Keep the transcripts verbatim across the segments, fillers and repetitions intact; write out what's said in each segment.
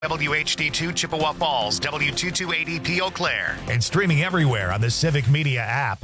W H D two Chippewa Falls, W two two eighty P Eau Claire, and streaming everywhere on the Civic Media app.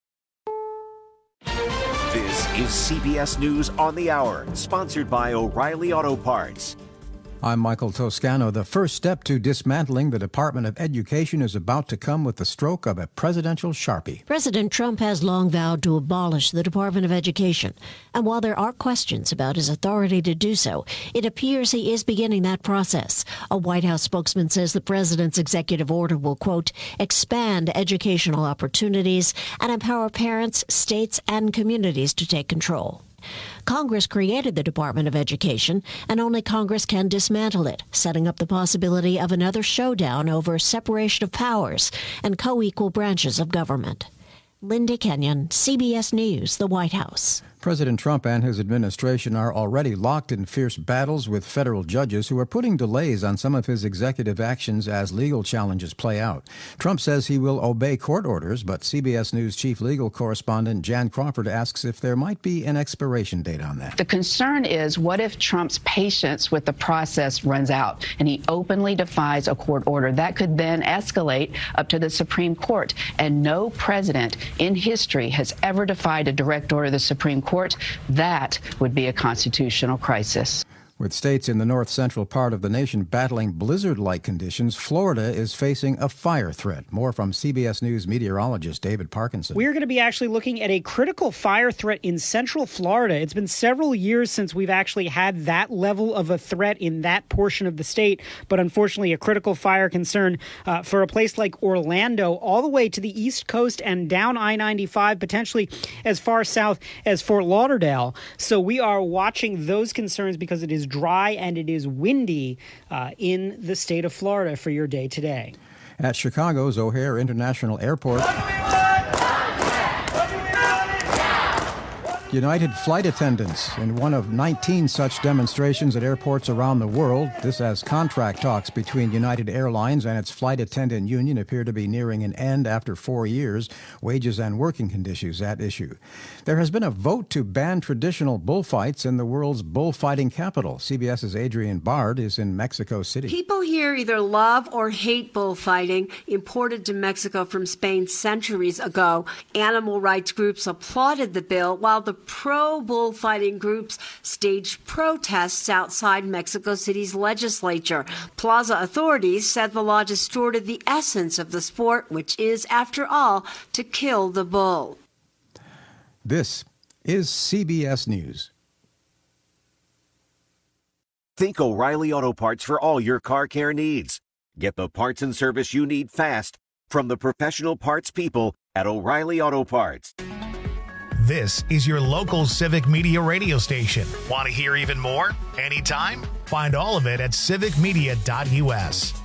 This is C B S News on the Hour, sponsored by O'Reilly Auto Parts. I'm Michael Toscano. The first step to dismantling the Department of Education is about to come with the stroke of a presidential Sharpie. President Trump has long vowed to abolish the Department of Education. And while there are questions about his authority to do so, it appears he is beginning that process. A White House spokesman says the president's executive order will, quote, expand educational opportunities and empower parents, states, and communities to take control. Congress created the Department of Education, and only Congress can dismantle it, setting up the possibility of another showdown over separation of powers and co-equal branches of government. Linda Kenyon, C B S News, the White House. President Trump and his administration are already locked in fierce battles with federal judges who are putting delays on some of his executive actions as legal challenges play out. Trump says he will obey court orders, but C B S News chief legal correspondent Jan Crawford asks if there might be an expiration date on that. The concern is, what if Trump's patience with the process runs out and he openly defies a court order? That could then escalate up to the Supreme Court, and no president in history has ever defied a direct order of the Supreme Court. That would be a constitutional crisis. With states in the north-central part of the nation battling blizzard-like conditions, Florida is facing a fire threat. More from C B S News meteorologist David Parkinson. We're going to be actually looking at a critical fire threat in central Florida. It's been several years since we've actually had that level of a threat in that portion of the state, but unfortunately a critical fire concern uh, for a place like Orlando, all the way to the East Coast and down I ninety-five, potentially as far south as Fort Lauderdale. So we are watching those concerns because it is dry and it is windy uh, in the state of Florida for your day today. At Chicago's O'Hare International Airport, United flight attendants in one of nineteen such demonstrations at airports around the world. This as contract talks between United Airlines and its flight attendant union appear to be nearing an end after four years. Wages and working conditions at issue. There has been a vote to ban traditional bullfights in the world's bullfighting capital. CBS's Adrienne Bard is in Mexico City. People here either love or hate bullfighting, imported to Mexico from Spain centuries ago. Animal rights groups applauded the bill, while the pro-bullfighting groups staged protests outside Mexico City's legislature. Plaza authorities said the law distorted the essence of the sport, which is, after all, to kill the bull. This is C B S News. Think O'Reilly Auto Parts for all your car care needs. Get the parts and service you need fast from the professional parts people at O'Reilly Auto Parts. This is your local Civic Media radio station. Want to hear even more? Anytime? Find all of it at civic media dot U S.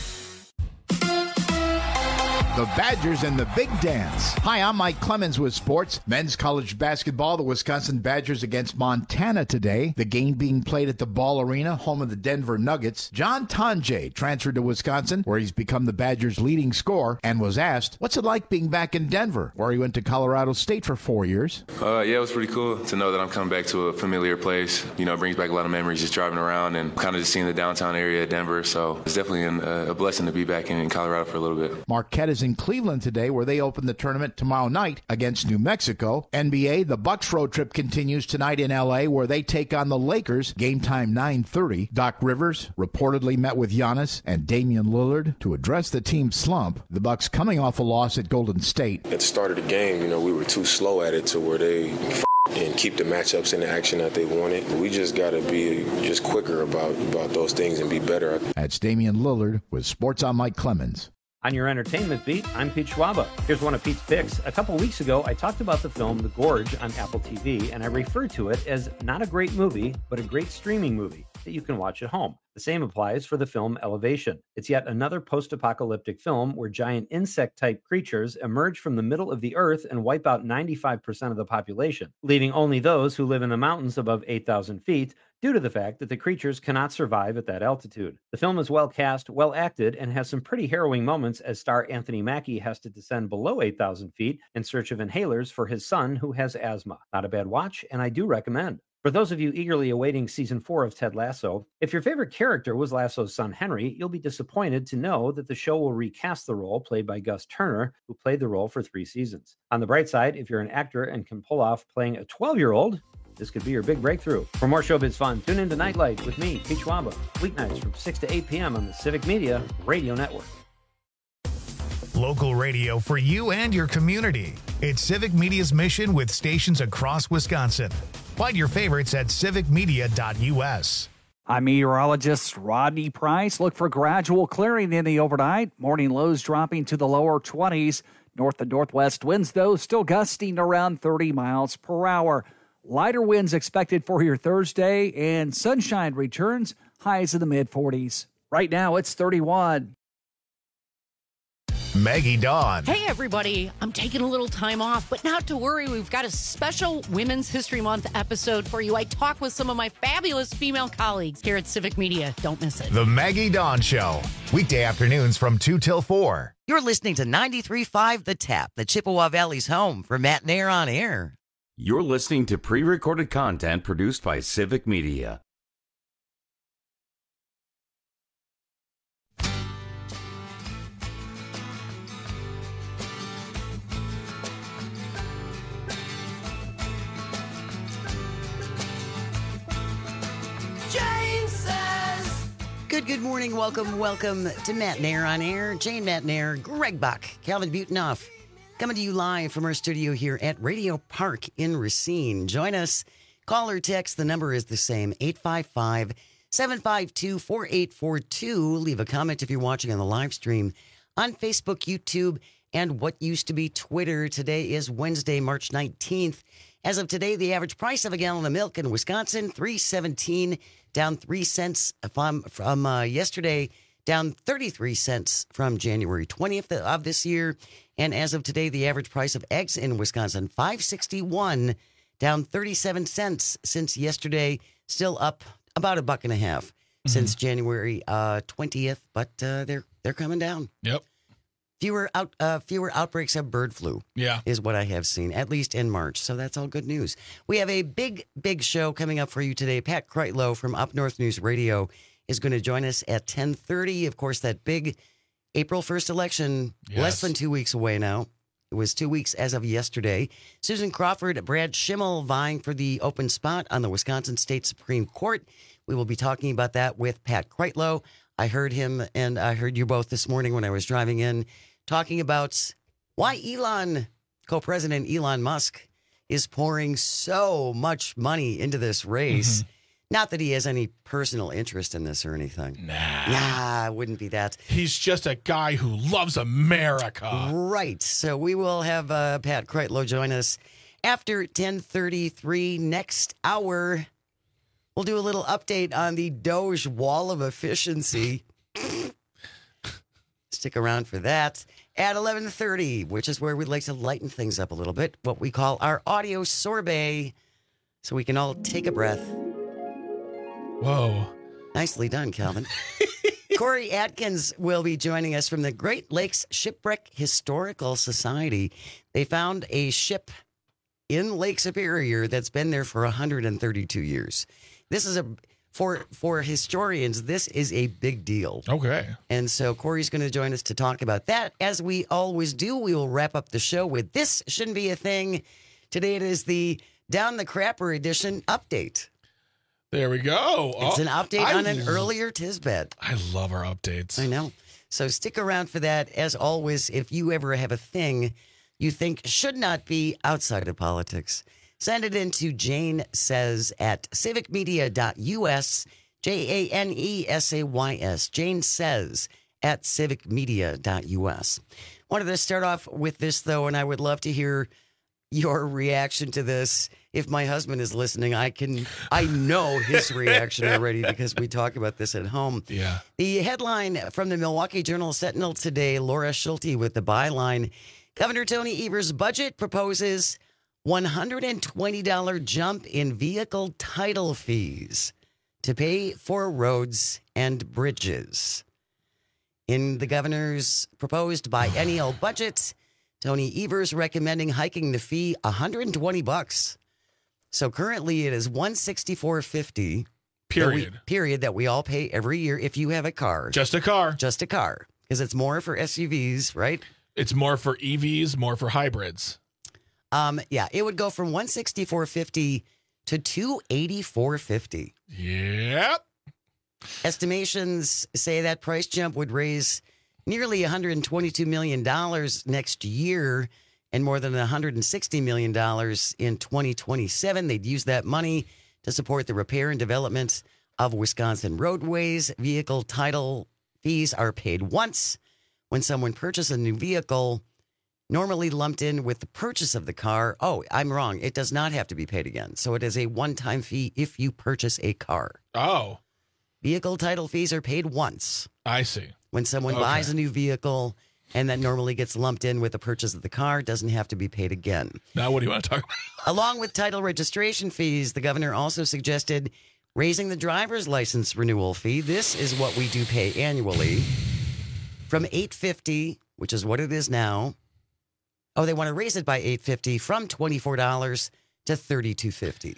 The Badgers and the Big Dance. Hi, I'm Mike Clemens with sports. Men's college basketball, the Wisconsin Badgers against Montana today. The game being played at the Ball Arena, home of the Denver Nuggets. John Tonje transferred to Wisconsin, where he's become the Badgers' leading scorer, and was asked, what's it like being back in Denver, where he went to Colorado State for four years? Uh, yeah, it was pretty cool to know that I'm coming back to a familiar place. You know, it brings back a lot of memories just driving around and kind of just seeing the downtown area of Denver. So it's definitely an, uh, a blessing to be back in, in Colorado for a little bit. Marquette is in Cleveland today, where they open the tournament tomorrow night against New Mexico. N B A, the Bucks road trip continues tonight in L A, where they take on the Lakers. Game time nine thirty. Doc Rivers reportedly met with Giannis and Damian Lillard to address the team's slump. The Bucks coming off a loss at Golden State. At the start of the game, you know, we were too slow at it to where they f- and keep the matchups in the action that they wanted. We just got to be just quicker about, about those things and be better. That's Damian Lillard with Sports on Mike Clemens. On your entertainment beat, I'm Pete Schwaba. Here's one of Pete's picks. A couple weeks ago, I talked about the film The Gorge on Apple T V, and I referred to it as not a great movie, but a great streaming movie that you can watch at home. The same applies for the film Elevation. It's yet another post-apocalyptic film where giant insect-type creatures emerge from the middle of the earth and wipe out ninety-five percent of the population, leaving only those who live in the mountains above eight thousand feet, due to the fact that the creatures cannot survive at that altitude. The film is well cast, well acted, and has some pretty harrowing moments as star Anthony Mackie has to descend below eight thousand feet in search of inhalers for his son who has asthma. Not a bad watch, and I do recommend. For those of you eagerly awaiting season four of Ted Lasso, if your favorite character was Lasso's son Henry, you'll be disappointed to know that the show will recast the role played by Gus Turner, who played the role for three seasons. On the bright side, if you're an actor and can pull off playing a twelve-year-old, this could be your big breakthrough. For more showbiz fun, tune in to Nightlight with me, Pete Schwaba, weeknights from six to eight p.m. on the Civic Media Radio Network. Local radio for you and your community. It's Civic Media's mission with stations across Wisconsin. Find your favorites at civic media dot u s. I'm meteorologist Rodney Price. Look for gradual clearing in the overnight. Morning lows dropping to the lower twenties. North and northwest winds, though, still gusting around thirty miles per hour. Lighter winds expected for your Thursday, and sunshine returns, highs in the mid-forties. Right now, it's thirty-one. Maggie Dawn. Hey, everybody. I'm taking a little time off, but not to worry. We've got a special Women's History Month episode for you. I talk with some of my fabulous female colleagues here at Civic Media. Don't miss it. The Maggie Dawn Show. Weekday afternoons from two till four. You're listening to ninety-three point five The Tap, the Chippewa Valley's home for Matt Nair on Air. You're listening to pre-recorded content produced by Civic Media. Good, good morning. Welcome, welcome to Matt Nair on Air. Jane Matt Nair, Greg Buck, Calvin Butenoff, coming to you live from our studio here at Radio Park in Racine. Join us. Call or text. The number is the same, eight five five, seven five two, four eight four two. Leave a comment if you're watching on the live stream on Facebook, YouTube, and what used to be Twitter. Today is Wednesday, March nineteenth. As of today, the average price of a gallon of milk in Wisconsin, three seventeen, down three cents from, from uh, yesterday, down thirty-three cents from January twentieth of this year. And as of today, the average price of eggs in Wisconsin, five sixty-one, down thirty-seven cents since yesterday, still up about a buck and a half mm-hmm. since January uh, twentieth, but uh, they're they're coming down. Yep. Fewer out, uh, fewer outbreaks of bird flu yeah. is what I have seen, at least in March. So that's all good news. We have a big, big show coming up for you today. Pat Kreitlow from Up North News Radio is going to join us at ten thirty. Of course, that big April first election, yes. less than two weeks away now. It was two weeks as of yesterday. Susan Crawford, Brad Schimmel vying for the open spot on the Wisconsin State Supreme Court. We will be talking about that with Pat Kreitlow. I heard him, and I heard you both this morning when I was driving in, talking about why Elon, co-president Elon Musk, is pouring so much money into this race. Mm-hmm. Not that he has any personal interest in this or anything. Nah. Nah, it wouldn't be that. He's just a guy who loves America. Right. So we will have uh, Pat Kreitlow join us after ten thirty-three next hour. We'll do a little update on the Doge wall of efficiency. Stick around for that. At eleven thirty, which is where we'd like to lighten things up a little bit, what we call our audio sorbet, so we can all take a breath. Whoa. Nicely done, Calvin. Corey Atkins will be joining us from the Great Lakes Shipwreck Historical Society. They found a ship in Lake Superior that's been there for one hundred thirty-two years. This is a, for for historians, this is a big deal. Okay. And so Corey's going to join us to talk about that. As we always do, we will wrap up the show with This Shouldn't Be a Thing. Today it is the Down the Crapper edition update. There we go. It's oh, an update I on an l- earlier Tisbet. I love our updates. I know. So stick around for that. As always, if you ever have a thing you think should not be outside of politics, send it in to Jane Says at civic media dot u s, J A N E S A Y S, Jane Says at civic media dot u s. Wanted to start off with this, though, and I would love to hear your reaction to this. If my husband is listening, I can, I know his reaction already because we talk about this at home. Yeah. The headline from the Milwaukee Journal-Sentinel today, Laura Schulte with the byline, Governor Tony Evers' budget proposes one hundred twenty dollars jump in vehicle title fees to pay for roads and bridges. In the governor's proposed biennial budget, Tony Evers recommending hiking the fee one hundred twenty bucks. So currently it is one hundred sixty-four dollars and fifty cents. Period. That we, period that we all pay every year if you have a car. Just a car. Just a car. Because it's more for S U Vs, right? It's more for E Vs, more for hybrids. Um, yeah, it would go from one hundred sixty-four dollars and fifty cents to two hundred eighty-four dollars and fifty cents. Yep. Estimations say that price jump would raise nearly one hundred twenty-two million dollars next year and more than one hundred sixty million dollars in twenty twenty-seven. They'd use that money to support the repair and development of Wisconsin roadways. Vehicle title fees are paid once when someone purchases a new vehicle, normally lumped in with the purchase of the car. Oh, I'm wrong. It does not have to be paid again. So it is a one-time fee if you purchase a car. Oh. Vehicle title fees are paid once. I see. When someone Okay. buys a new vehicle and that normally gets lumped in with the purchase of the car, doesn't have to be paid again. Now, what do you want to talk about? Along with title registration fees, the governor also suggested raising the driver's license renewal fee. This is what we do pay annually. From eight hundred fifty dollars, which is what it is now. Oh, they want to raise it by eight hundred fifty dollars from twenty-four dollars to thirty-two fifty.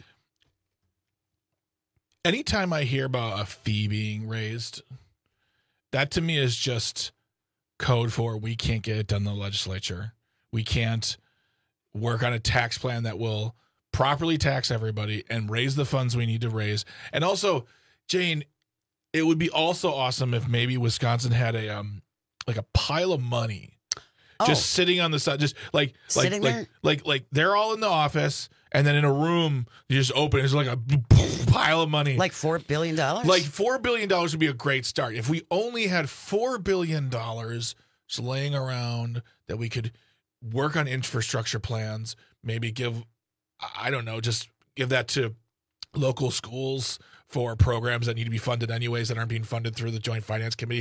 Anytime I hear about a fee being raised, that to me is just code for we can't get it done in the legislature. We can't work on a tax plan that will properly tax everybody and raise the funds we need to raise. And also, Jane, it would be also awesome if maybe Wisconsin had a um like a pile of money Oh. just sitting on the side, just like like Sitting like, there? like like they're all in the office, and then in a room you just open. It's like a pile of money, Like four billion dollars? like four billion dollars would be a great start. If we only had four billion dollars just laying around that we could work on infrastructure plans, maybe give, I don't know, just give that to local schools for programs that need to be funded anyways that aren't being funded through the Joint Finance Committee.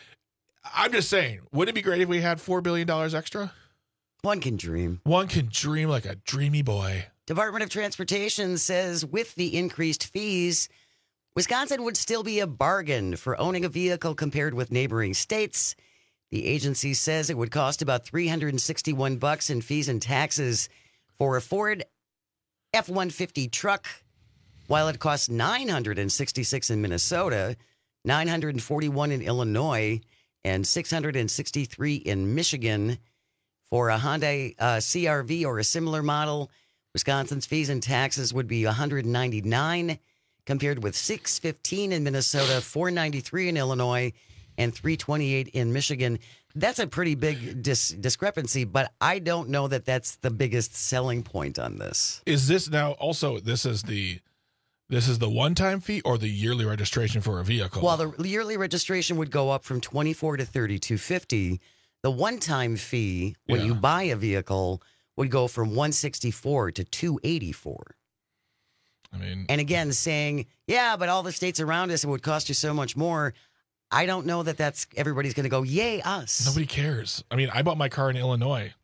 I'm just saying, wouldn't it be great if we had four billion dollars extra? One can dream. One can dream like a dreamy boy. Department of Transportation says with the increased fees, Wisconsin would still be a bargain for owning a vehicle compared with neighboring states. The agency says it would cost about three hundred sixty-one bucks in fees and taxes for a Ford F one fifty truck, while it costs nine hundred sixty-six in Minnesota, nine hundred forty-one in Illinois, and six hundred sixty-three in Michigan. For a Hyundai uh, C R V or a similar model, Wisconsin's fees and taxes would be one hundred ninety-nine, compared with six hundred fifteen in Minnesota, four hundred ninety-three in Illinois, and three hundred twenty-eight in Michigan. That's a pretty big dis- discrepancy, but I don't know that that's the biggest selling point on this. Is this now also, this is the this is the one-time fee or the yearly registration for a vehicle? Well, the yearly registration would go up from twenty-four to thirty-two fifty. The one-time fee when Yeah. you buy a vehicle would go from one hundred sixty-four to two hundred eighty-four. I mean, And again, saying, yeah, but all the states around us, it would cost you so much more. I don't know that that's everybody's going to go, yay, us. nobody cares. I mean, I bought my car in Illinois,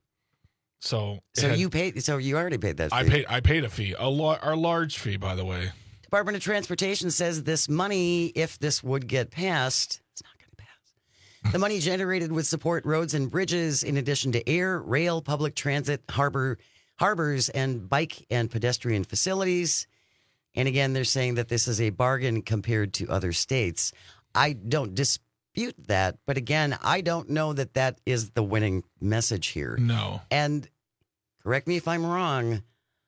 so it So had- you paid. So you already paid that fee. I paid I paid a fee, a lar- our large fee, by the way. Department of Transportation says this money, if this would get passed, it's not going to pass. The money generated would support roads and bridges in addition to air, rail, public transit, harbor, harbors, and bike and pedestrian facilities. And again, they're saying that this is a bargain compared to other states. I don't dispute that, but again, I don't know that that is the winning message here. No. And correct me if I'm wrong.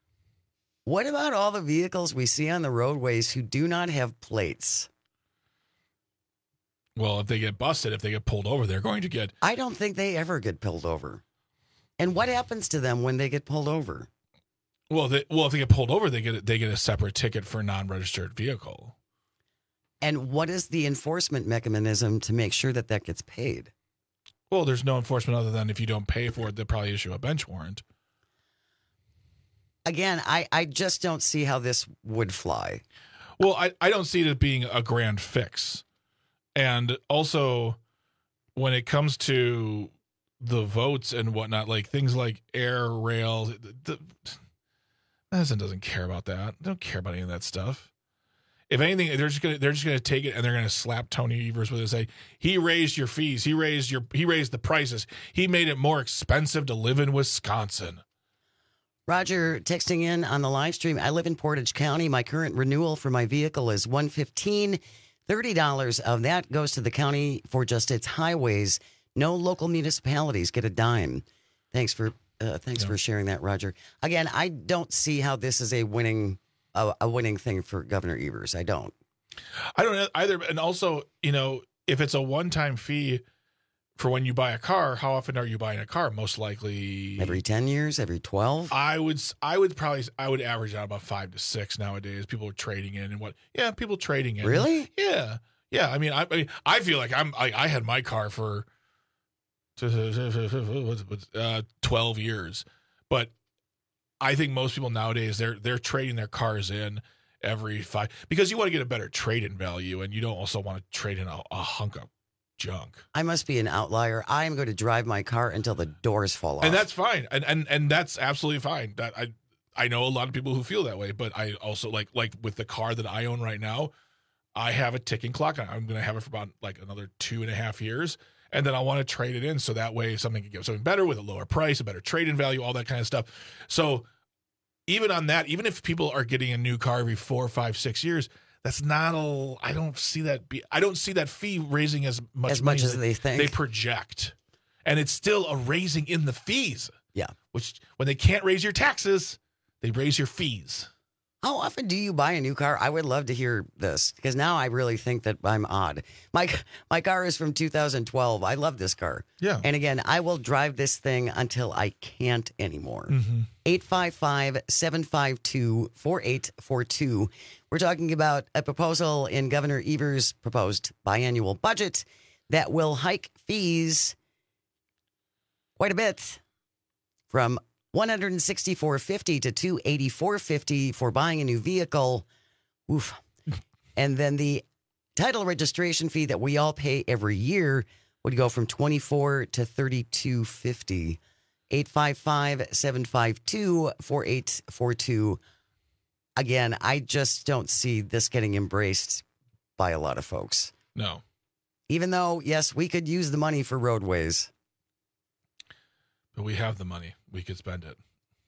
What about all the vehicles we see on the roadways who do not have plates? Well, if they get busted, if they get pulled over, they're going to get. I don't think they ever get pulled over. And what happens to them when they get pulled over? Well, they, well, if they get pulled over, they get they get a separate ticket for a non-registered vehicle. And what is the enforcement mechanism to make sure that that gets paid? Well, there's no enforcement other than if you don't pay for it, they'll probably issue a bench warrant. Again, I, I just don't see how this would fly. Well, I, I don't see it as being a grand fix. And also, when it comes to the votes and whatnot, like things like air, rail, the, the, Madison doesn't care about that. They don't care about any of that stuff. If anything, they're just gonna they're just gonna take it and they're gonna slap Tony Evers with it and say, he raised your fees, he raised your he raised the prices, he made it more expensive to live in Wisconsin. Roger texting in on the live stream. I live in Portage County. My current renewal for my vehicle is one hundred fifteen dollars. thirty dollars of that goes to the county for just its highways. No local municipalities get a dime. Thanks for uh, thanks yeah. for sharing that, Roger. Again, I don't see how this is a winning a, a winning thing for Governor Evers. I don't. I don't either. And also, you know, if it's a one-time fee for when you buy a car, how often are you buying a car? Most likely every ten years, every twelve. I would, I would probably, I would average out about five to six nowadays. People are trading in and what? Yeah, people trading in. Really? Yeah, yeah. I mean, I, I mean, I feel like I'm, I, I had my car for uh, twelve years, but I think most people nowadays they're they're trading their cars in every five because you want to get a better trade-in value, and you don't also want to trade in a, a hunk of junk. I must be an outlier. I am going to drive my car until the doors fall off. And that's fine. And and and that's absolutely fine. That I I know a lot of people who feel that way, but I also like like with the car that I own right now, I have a ticking clock. I'm going to have it for about like another two and a half years. And then I want to trade it in so that way something can get something better with a lower price, a better trade-in value, all that kind of stuff. So even on that, even if people are getting a new car every four, five, six years, that's not a. I don't see that. Be, I don't see that fee raising as much as much as they think they project, and it's still a raising in the fees. Yeah, which when they can't raise your taxes, they raise your fees. How often do you buy a new car? I would love to hear this because now I really think that I'm odd. My my car is from two thousand twelve. I love this car. Yeah. And again, I will drive this thing until I can't anymore. Mm-hmm. eight five five, seven five two, four eight four two. We're talking about a proposal in Governor Evers' proposed biannual budget that will hike fees quite a bit from one hundred sixty-four fifty to two eighty-four fifty for buying a new vehicle. Oof. And then the title registration fee that we all pay every year would go from twenty-four to thirty-two fifty. eight five five, seven five two, four eight four two. Again, I just don't see this getting embraced by a lot of folks. No. Even though, yes, we could use the money for roadways. But we have the money. We could spend it.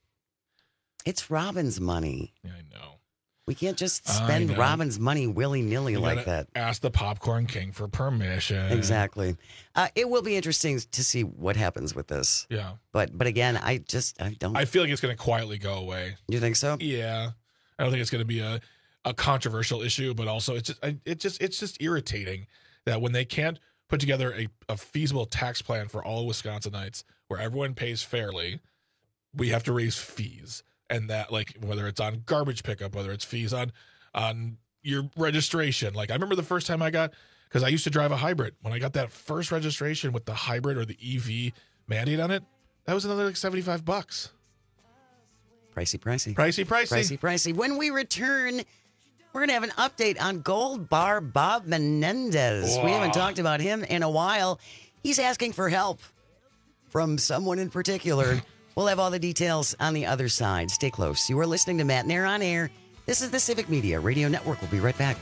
It's Robin's money. Yeah, I know. We can't just spend Robin's money willy-nilly like that. Ask the Popcorn King for permission. Exactly. Uh, it will be interesting to see what happens with this. Yeah. But but again, I just I don't. I feel like it's going to quietly go away. You think so? Yeah. I don't think it's going to be a, a controversial issue, but also it's just I, it just it's just irritating that when they can't put together a, a feasible tax plan for all Wisconsinites where everyone pays fairly, we have to raise fees. And that, like, whether it's on garbage pickup, whether it's fees on on your registration. Like, I remember the first time I got, because I used to drive a hybrid. When I got that first registration with the hybrid or the E V mandate on it, that was another like seventy-five bucks. Pricey, pricey. Pricey, pricey. Pricey, pricey. When we return, we're going to have an update on Gold Bar Bob Menendez. Wow. We haven't talked about him in a while. He's asking for help from someone in particular. We'll have all the details on the other side. Stay close. You are listening to Matt Nair on Air. This is the Civic Media Radio Network. We'll be right back.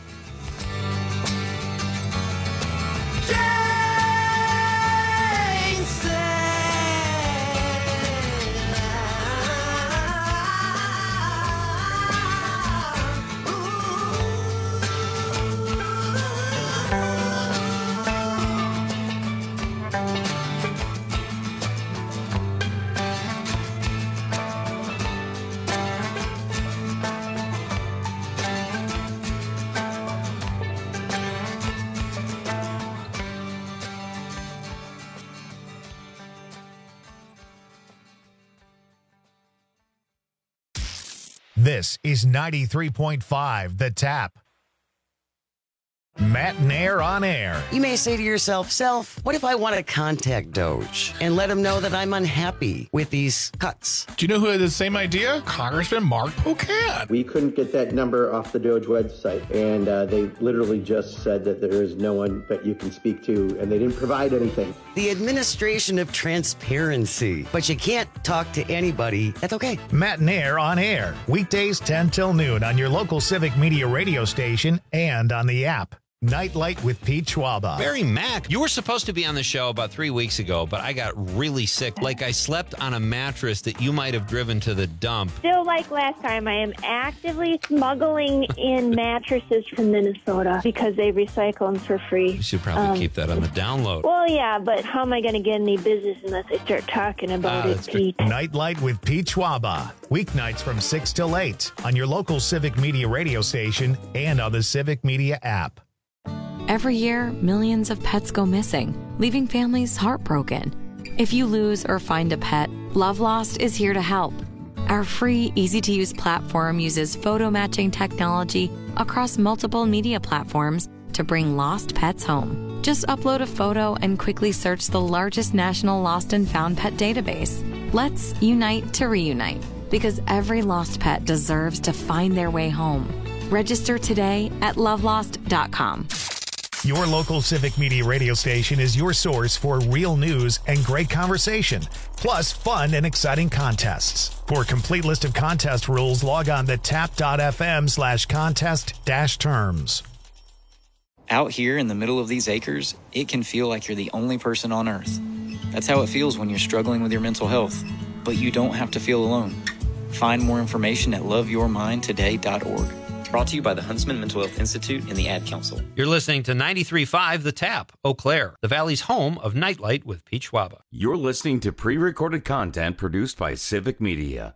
This is ninety-three point five The Tap. Matt Nair on Air. You may say to yourself, Self, what if I want to contact Doge and let him know that I'm unhappy with these cuts? Do you know who had the same idea? Congressman Mark Pocan. We couldn't get that number off the Doge website, and uh, they literally just said that there is no one that you can speak to, and they didn't provide anything. The administration of transparency. But you can't talk to anybody. That's okay. Matt Nair on Air. Weekdays ten till noon on your local Civic Media radio station and on the app. Nightlight with Pete Schwaba. Barry Mack, you were supposed to be on the show about three weeks ago, but I got really sick. Like I slept on a mattress that you might have driven to the dump. Still like last time, I am actively smuggling in mattresses from Minnesota because they recycle them for free. You should probably Um, keep that on the download. Well, yeah, but how am I going to get any business unless I start talking about Ah, it, that's Pete? Nightlight with Pete Schwaba. Weeknights from six till eight on your local Civic Media radio station and on the Civic Media app. Every year, millions of pets go missing, leaving families heartbroken. If you lose or find a pet, Love Lost is here to help. Our free, easy-to-use platform uses photo matching technology across multiple media platforms to bring lost pets home. Just upload a photo and quickly search the largest national lost and found pet database. Let's unite to reunite, because every lost pet deserves to find their way home. Register today at love lost dot com. Your local Civic Media radio station is your source for real news and great conversation, plus fun and exciting contests. For a complete list of contest rules, log on to tap.fm slash contest dash terms. Out here in the middle of these acres, it can feel like you're the only person on Earth. That's how it feels when you're struggling with your mental health. But you don't have to feel alone. Find more information at love your mind today dot org. Brought to you by the Huntsman Mental Health Institute and the Ad Council. You're listening to ninety-three point five The Tap, Eau Claire, the Valley's home of Nightlight with Pete Schwaba. You're listening to pre-recorded content produced by Civic Media.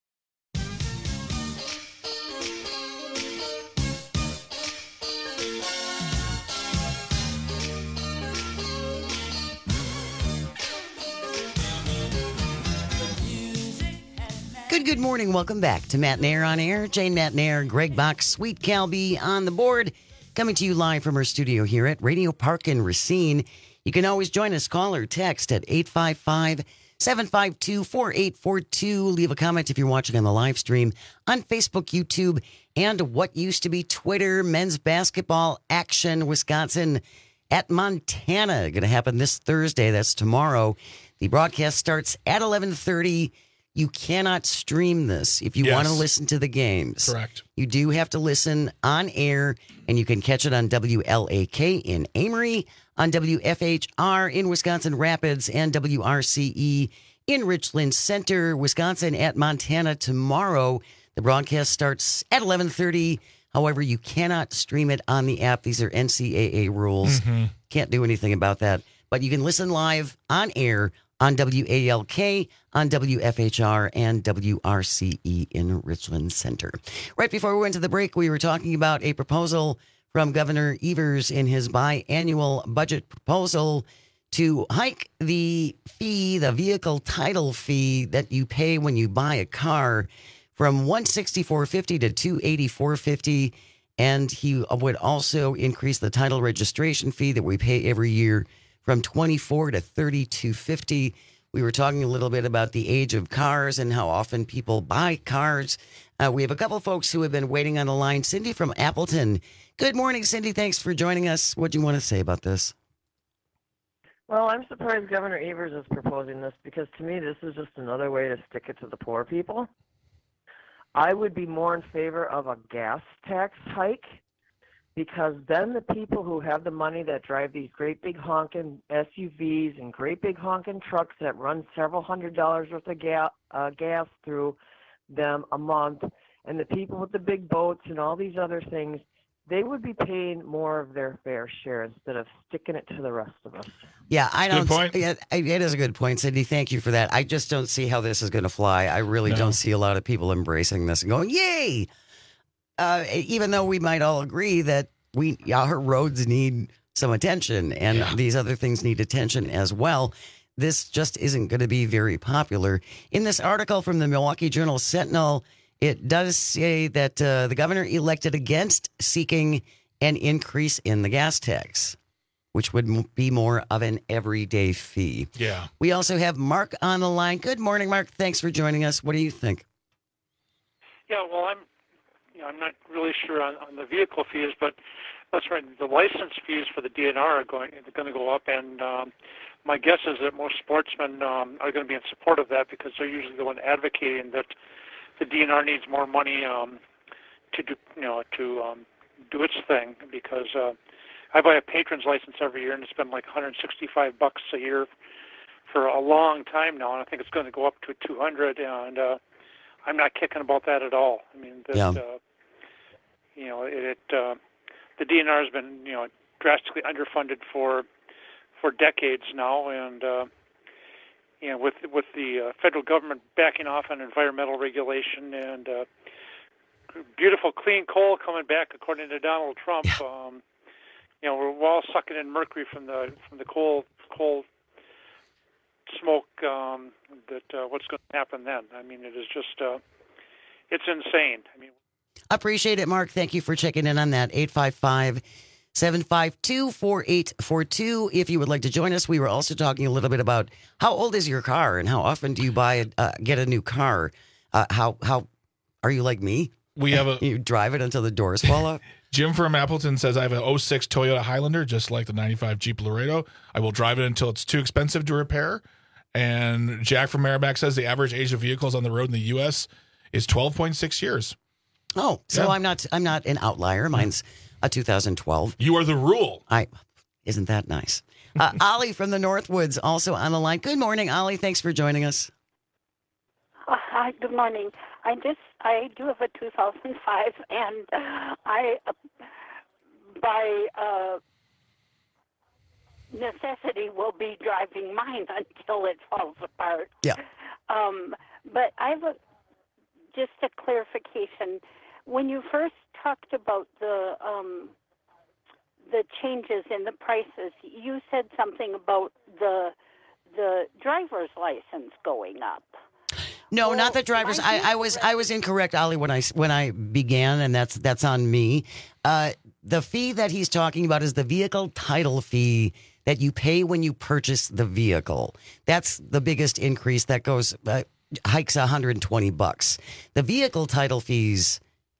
Good, good morning. Welcome back to Matt Nair on Air. Jane Matt Nair, Greg Bach, Sweet Calby on the board. Coming to you live from our studio here at Radio Park in Racine. You can always join us. Call or text at eight five five, seven five two, four eight four two. Leave a comment if you're watching on the live stream on Facebook, YouTube, and what used to be Twitter. Men's basketball action, Wisconsin at Montana. Going to happen this Thursday. That's tomorrow. The broadcast starts at eleven thirty. You cannot stream this if you Yes. want to listen to the games. Correct. You do have to listen on air, and you can catch it on W L A K in Amory, on W F H R in Wisconsin Rapids, and W R C E in Richland Center, Wisconsin at Montana tomorrow. The broadcast starts at eleven thirty. However, you cannot stream it on the app. These are N C double A rules. Mm-hmm. Can't do anything about that. But you can listen live on air on W A L K, on W F H R, and W R C E in Richland Center. Right before we went to the break, we were talking about a proposal from Governor Evers in his biannual budget proposal to hike the fee, the vehicle title fee that you pay when you buy a car, from one hundred sixty-four dollars and fifty cents to two hundred eighty-four dollars and fifty cents. And he would also increase the title registration fee that we pay every year from twenty-four dollars to thirty-two dollars and fifty cents. We were talking a little bit about the age of cars and how often people buy cars. Uh, we have a couple folks who have been waiting on the line. Cindy from Appleton. Good morning, Cindy. Thanks for joining us. What do you want to say about this? Well, I'm surprised Governor Evers is proposing this, because to me this is just another way to stick it to the poor people. I would be more in favor of a gas tax hike, because then the people who have the money that drive these great big honking S U Vs and great big honking trucks that run several hundred dollars worth of ga- uh, gas through them a month, and the people with the big boats and all these other things, they would be paying more of their fair share instead of sticking it to the rest of us. Yeah, I Good don't. point. Yeah, it is a good point, Cindy. Thank you for that. I just don't see how this is going to fly. I really No. don't see a lot of people embracing this and going, "Yay!" Uh, even though we might all agree that we our roads need some attention and Yeah. these other things need attention as well, this just isn't going to be very popular. In this article from the Milwaukee Journal Sentinel, it does say that uh, the governor elected against seeking an increase in the gas tax, which would m- be more of an everyday fee. Yeah. We also have Mark on the line. Good morning, Mark. Thanks for joining us. What do you think? Yeah, well, I'm, you know, I'm not really sure on, on the vehicle fees, but that's right. The license fees for the D N R are going are going to go up, and um, my guess is that most sportsmen um, are going to be in support of that, because they're usually the one advocating that the D N R needs more money um, to do, you know, to um, do its thing, because uh, I buy a patron's license every year, and it's been like one hundred sixty-five bucks a year for a long time now, and I think it's going to go up to two hundred. And uh, I'm not kicking about that at all. I mean, that, Yeah. uh, you know, it, it uh, the D N R has been, you know, drastically underfunded for for decades now, and uh, you know, with with the uh, federal government backing off on environmental regulation and uh, beautiful clean coal coming back, according to Donald Trump. Um, you know, we're all sucking in mercury from the from the coal coal smoke. Um, that uh, what's going to happen then? I mean, it is just uh, it's insane. I mean, Appreciate it, Mark. Thank you for checking in on that. eight five five, seven five two, four eight four two. If you would like to join us, we were also talking a little bit about how old is your car and how often do you buy a, uh, get a new car? Uh, how how are you like me? We have a you drive it until the doors fall off. Jim from Appleton says, I have an oh six Toyota Highlander, just like the ninety-five Jeep Laredo. I will drive it until it's too expensive to repair. And Jack from Merrimack says the average age of vehicles on the road in the U S is twelve point six years. Oh, so Yeah. I'm not I'm not an outlier. Mine's a two thousand twelve. You are the rule. I isn't that nice? Uh, Ollie from the Northwoods also on the line. Good morning, Ollie. Thanks for joining us. Uh, hi, good morning. I just I do have a two thousand five, and I uh, by uh, necessity will be driving mine until it falls apart. Yeah. Um, but I have a, just a clarification. When you first talked about the um, the changes in the prices, you said something about the the driver's license going up. No, not the drivers. I, I was I was incorrect, Ollie, when I when I began, and that's that's on me. Uh, the fee that he's talking about is the vehicle title fee that you pay when you purchase the vehicle. That's the biggest increase. That goes uh, hikes one hundred twenty bucks. The vehicle title fees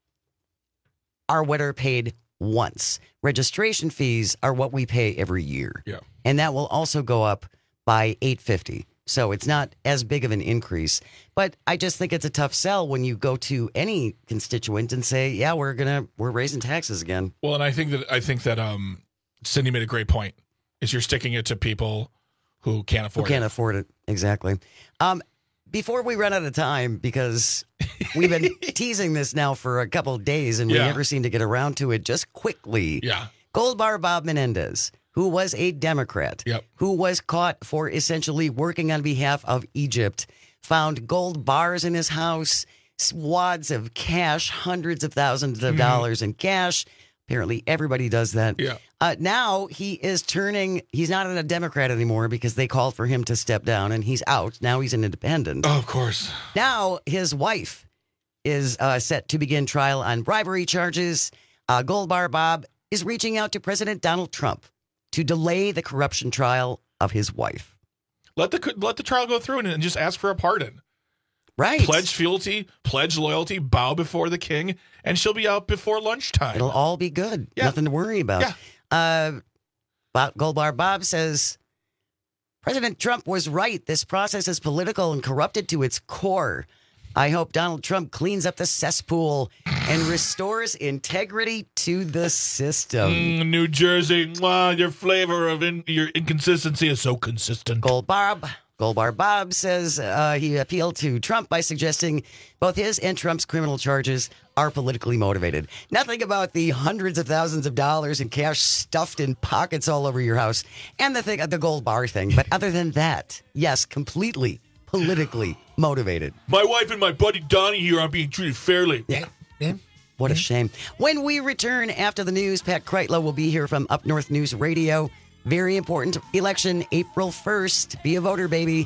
are what are paid once. Registration fees are what we pay every year. Yeah, and that will also go up by eight fifty. So it's not as big of an increase. But I just think it's a tough sell when you go to any constituent and say, yeah, we're gonna we're raising taxes again. Well, and I think that I think that um, Cindy made a great point. Is you're sticking it to people who can't afford Who can't it. afford it. Exactly. Um, before we run out of time, because we've been teasing this now for a couple of days and we Yeah. never seem to get around to it, just quickly. Yeah. Gold Bar Bob Menendez, who was a Democrat, Yep. who was caught for essentially working on behalf of Egypt, found gold bars in his house, wads of cash, hundreds of thousands of Mhm. dollars in cash. Apparently, everybody does that. Yeah. Uh, now he is turning, he's not a Democrat anymore because they called for him to step down and he's out. Now he's an independent. Oh, of course. Now his wife is uh, set to begin trial on bribery charges. Uh, Gold Bar Bob is reaching out to President Donald Trump to delay the corruption trial of his wife. Let the let the trial go through and, and just ask for a pardon. Right. Pledge fealty, pledge loyalty, bow before the king, and she'll be out before lunchtime. It'll all be good. Yeah. Nothing to worry about. Yeah. Uh, Bob, Gold Bar Bob says, President Trump was right. This process is political and corrupted to its core. I hope Donald Trump cleans up the cesspool and restores integrity to the system. Mm, New Jersey, mwah, your flavor of in, your inconsistency is so consistent. Gold Bob, Gold Bar Bob says uh, he appealed to Trump by suggesting both his and Trump's criminal charges are politically motivated. Nothing about the hundreds of thousands of dollars in cash stuffed in pockets all over your house and the thing, the gold bar thing. But other than that, yes, completely politically motivated. My wife and my buddy Donnie here aren't being treated fairly. Yeah. What a shame. When we return after the news, Pat Kreitlow will be here from Up North News Radio. Very important election, April first. Be a voter, baby.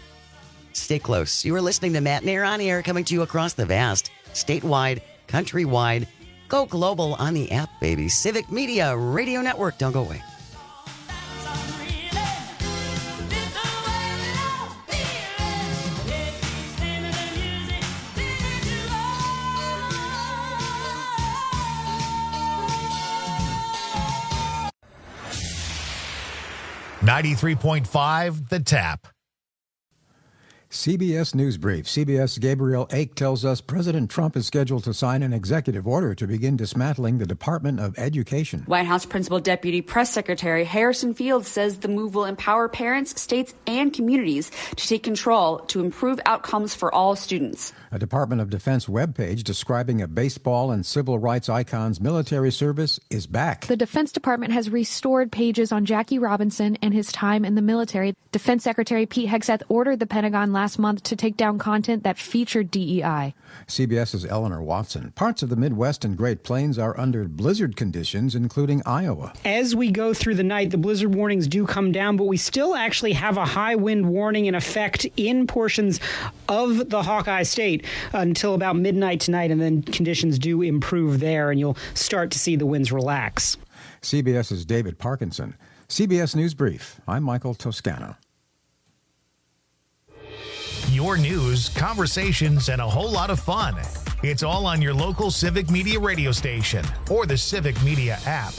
Stay close. You are listening to Matt Nair on air, coming to you across the vast, statewide, countrywide. Go global on the app, baby. Civic Media Radio Network. Don't go away. ninety-three point five The Tap. C B S News Brief. C B S Gabriel Ake tells us President Trump is scheduled to sign an executive order to begin dismantling the Department of Education. White House Principal Deputy Press Secretary Harrison Fields says the move will empower parents, states, and communities to take control to improve outcomes for all students. A Department of Defense webpage describing a baseball and civil rights icon's military service is back. The Defense Department has restored pages on Jackie Robinson and his time in the military. Defense Secretary Pete Hegseth ordered the Pentagon last month to take down content that featured D E I. CBS's Eleanor Watson. Parts of the Midwest and Great Plains are under blizzard conditions, including Iowa. As we go through the night, the blizzard warnings do come down, but we still actually have a high wind warning in effect in portions of the Hawkeye State until about midnight tonight, and then conditions do improve there, and you'll start to see the winds relax. CBS's David Parkinson. C B S News Brief. I'm Michael Toscano. Your news, conversations, and a whole lot of fun. It's all on your local Civic Media radio station or the Civic Media app.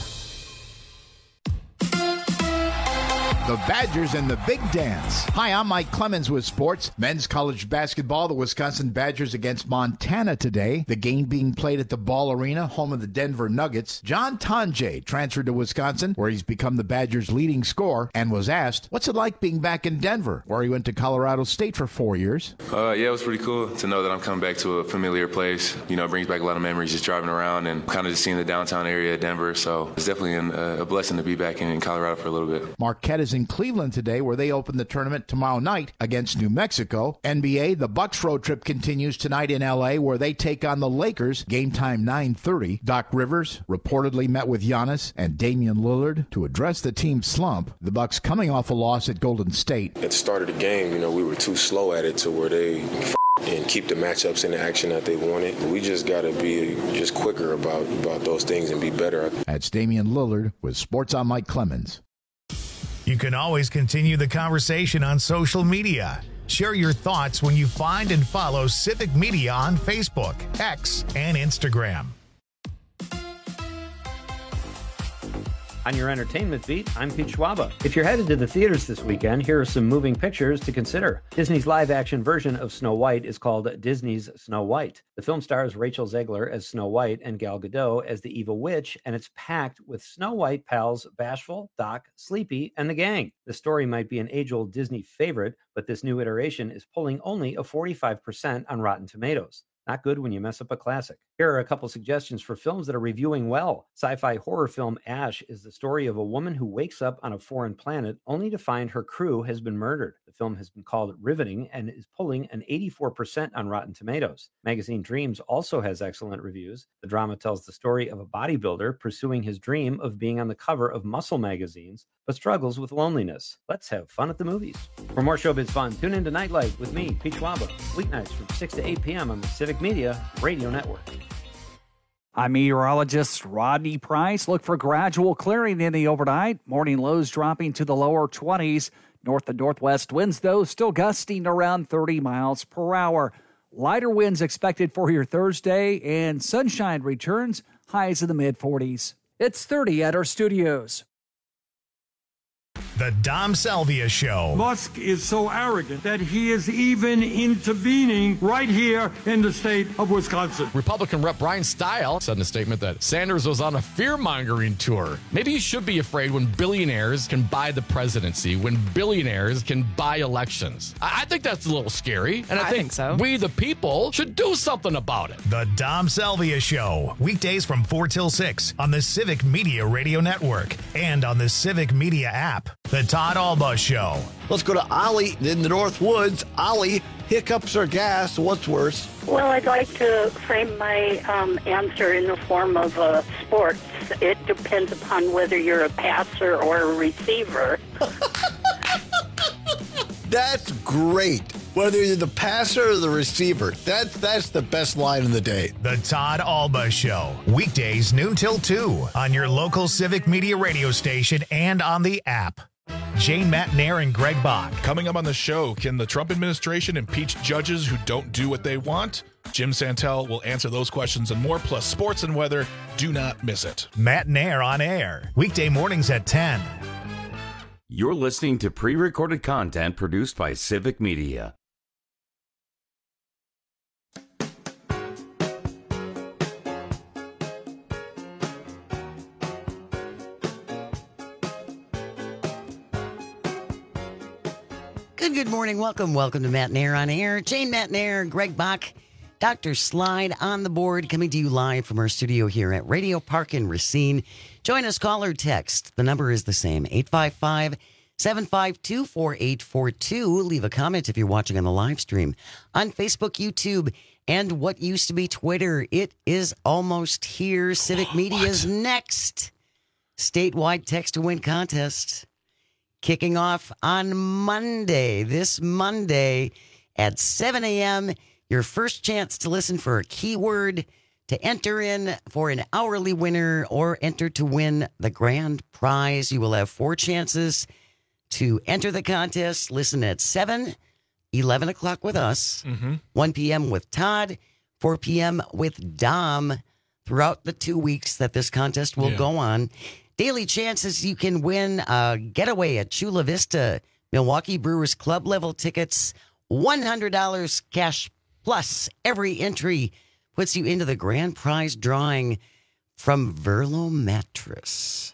The Badgers and the Big Dance. Hi, I'm Mike Clemens with sports. Men's college basketball, the Wisconsin Badgers against Montana today. The game being played at the Ball Arena, home of the Denver Nuggets. John Tonje transferred to Wisconsin, where he's become the Badgers' leading scorer, and was asked, what's it like being back in Denver, where he went to Colorado State for four years? Uh, yeah, it was pretty cool to know that I'm coming back to a familiar place. You know, it brings back a lot of memories just driving around and kind of just seeing the downtown area of Denver. So it's definitely an, uh, a blessing to be back in, in Colorado for a little bit. Marquette is in Cleveland today, where they open the tournament tomorrow night against New Mexico. N B A, the Bucks road trip continues tonight in L A, where they take on the Lakers. Game time nine thirty. Doc Rivers reportedly met with Giannis and Damian Lillard to address the team's slump. The Bucks coming off a loss at Golden State. At the start of the game, you know, we were too slow at it to where they f- and keep the matchups in the action that they wanted. We just got to be just quicker about, about those things and be better. That's Damian Lillard with Sports on Mike Clemens. You can always continue the conversation on social media. Share your thoughts when you find and follow Civic Media on Facebook, X, and Instagram. On your entertainment beat, I'm Pete Schwaba. If you're headed to the theaters this weekend, here are some moving pictures to consider. Disney's live-action version of Snow White is called Disney's Snow White. The film stars Rachel Zegler as Snow White and Gal Gadot as the evil witch, and it's packed with Snow White pals Bashful, Doc, Sleepy, and the gang. The story might be an age-old Disney favorite, but this new iteration is pulling only a forty-five percent on Rotten Tomatoes. Not good when you mess up a classic. Here are a couple suggestions for films that are reviewing well. Sci-fi horror film Ash is the story of a woman who wakes up on a foreign planet only to find her crew has been murdered. The film has been called riveting and is pulling an eighty-four percent on Rotten Tomatoes. Magazine Dreams also has excellent reviews. The drama tells the story of a bodybuilder pursuing his dream of being on the cover of muscle magazines, but struggles with loneliness. Let's have fun at the movies. For more showbiz fun, tune in to Nightlight with me, Pete Schwaba, weeknights from six to eight p.m. on the Civic Media Radio Network. I'm meteorologist Rodney Price. Look for gradual clearing in the overnight. Morning lows dropping to the lower twenties. North and northwest winds, though, still gusting around thirty miles per hour. Lighter winds expected for your Thursday, and sunshine returns, highs in the mid-forties. It's thirty at our studios. The Dom Salvia Show. Musk is so arrogant that he is even intervening right here in the state of Wisconsin. Republican Rep Brian Stile said in a statement that Sanders was on a fear-mongering tour. Maybe he should be afraid when billionaires can buy the presidency, when billionaires can buy elections. I, I think that's a little scary, and I, I think, think so. we, the people, should do something about it. The Dom Salvia Show. Weekdays from four till six on the Civic Media Radio Network and on the Civic Media app. The Todd Alba Show. Let's go to Ollie in the North Woods. Ollie, hiccups or gas? What's worse? Well, I'd like to frame my um, answer in the form of uh, sports. It depends upon whether you're a passer or a receiver. That's great. Whether you're the passer or the receiver, that's that's the best line of the day. The Todd Alba Show. Weekdays noon till two on your local Civic Media radio station and on the app. Jane Matnair and Greg Bach. Coming up on the show, can the Trump administration impeach judges who don't do what they want? Jim Santel will answer those questions and more, plus sports and weather. Do not miss it. Matnair on air. Weekday mornings at ten. You're listening to pre-recorded content produced by Civic Media. Good, good morning. Welcome, welcome to Matt Nair on Air. Jane Matt Nair, Greg Bach, Doctor Slide on the board, coming to you live from our studio here at Radio Park in Racine. Join us, call or text. The number is the same, eight five five, seven five two, four eight four two. Leave a comment if you're watching on the live stream on Facebook, YouTube, and what used to be Twitter. It is almost here. Civic oh, Media's what? next statewide text to win contest. Kicking off on Monday, this Monday at seven a.m., your first chance to listen for a keyword to enter in for an hourly winner or enter to win the grand prize. You will have four chances to enter the contest. Listen at seven, eleven o'clock with us, mm-hmm. one p.m. with Todd, four p.m. with Dom throughout the two weeks that this contest will yeah. go on. Daily chances you can win a getaway at Chula Vista, Milwaukee Brewers Club level tickets, one hundred dollars cash plus. Every entry puts you into the grand prize drawing from Verlo Mattress.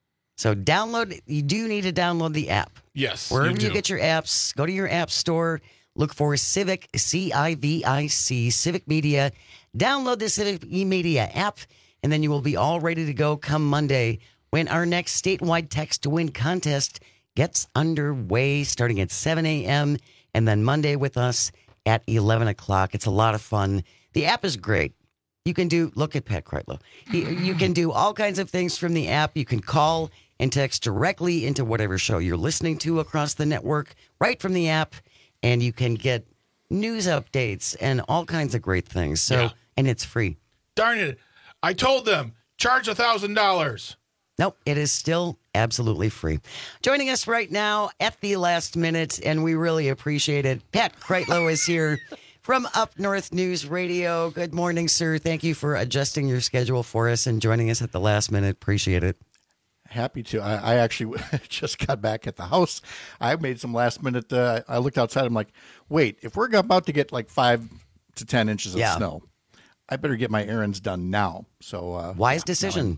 So download, you do need to download the app. Yes, Wherever you, you get your apps, go to your app store, look for Civic, C I V I C, Civic Media. Download the Civic Media app, and then you will be all ready to go come Monday when our next statewide text to win contest gets underway, starting at seven a.m. and then Monday with us at eleven o'clock. It's a lot of fun. The app is great. You can do, look at Pat Kreitlow. You, you can do all kinds of things from the app. You can call and text directly into whatever show you're listening to across the network, right from the app, and you can get news updates and all kinds of great things. So, yeah. And it's free. Darn it. I told them, charge one thousand dollars. Nope, it is still absolutely free. Joining us right now at the last minute, and we really appreciate it, Pat Kreitlow is here from Up North News Radio. Good morning, sir. Thank you for adjusting your schedule for us and joining us at the last minute. Appreciate it. Happy to. I, I actually just got back at the house. I made some last minute. Uh, I looked outside. I'm like, wait, if we're about to get like five to ten inches of yeah. snow, I better get my errands done now. So uh, wise yeah, decision.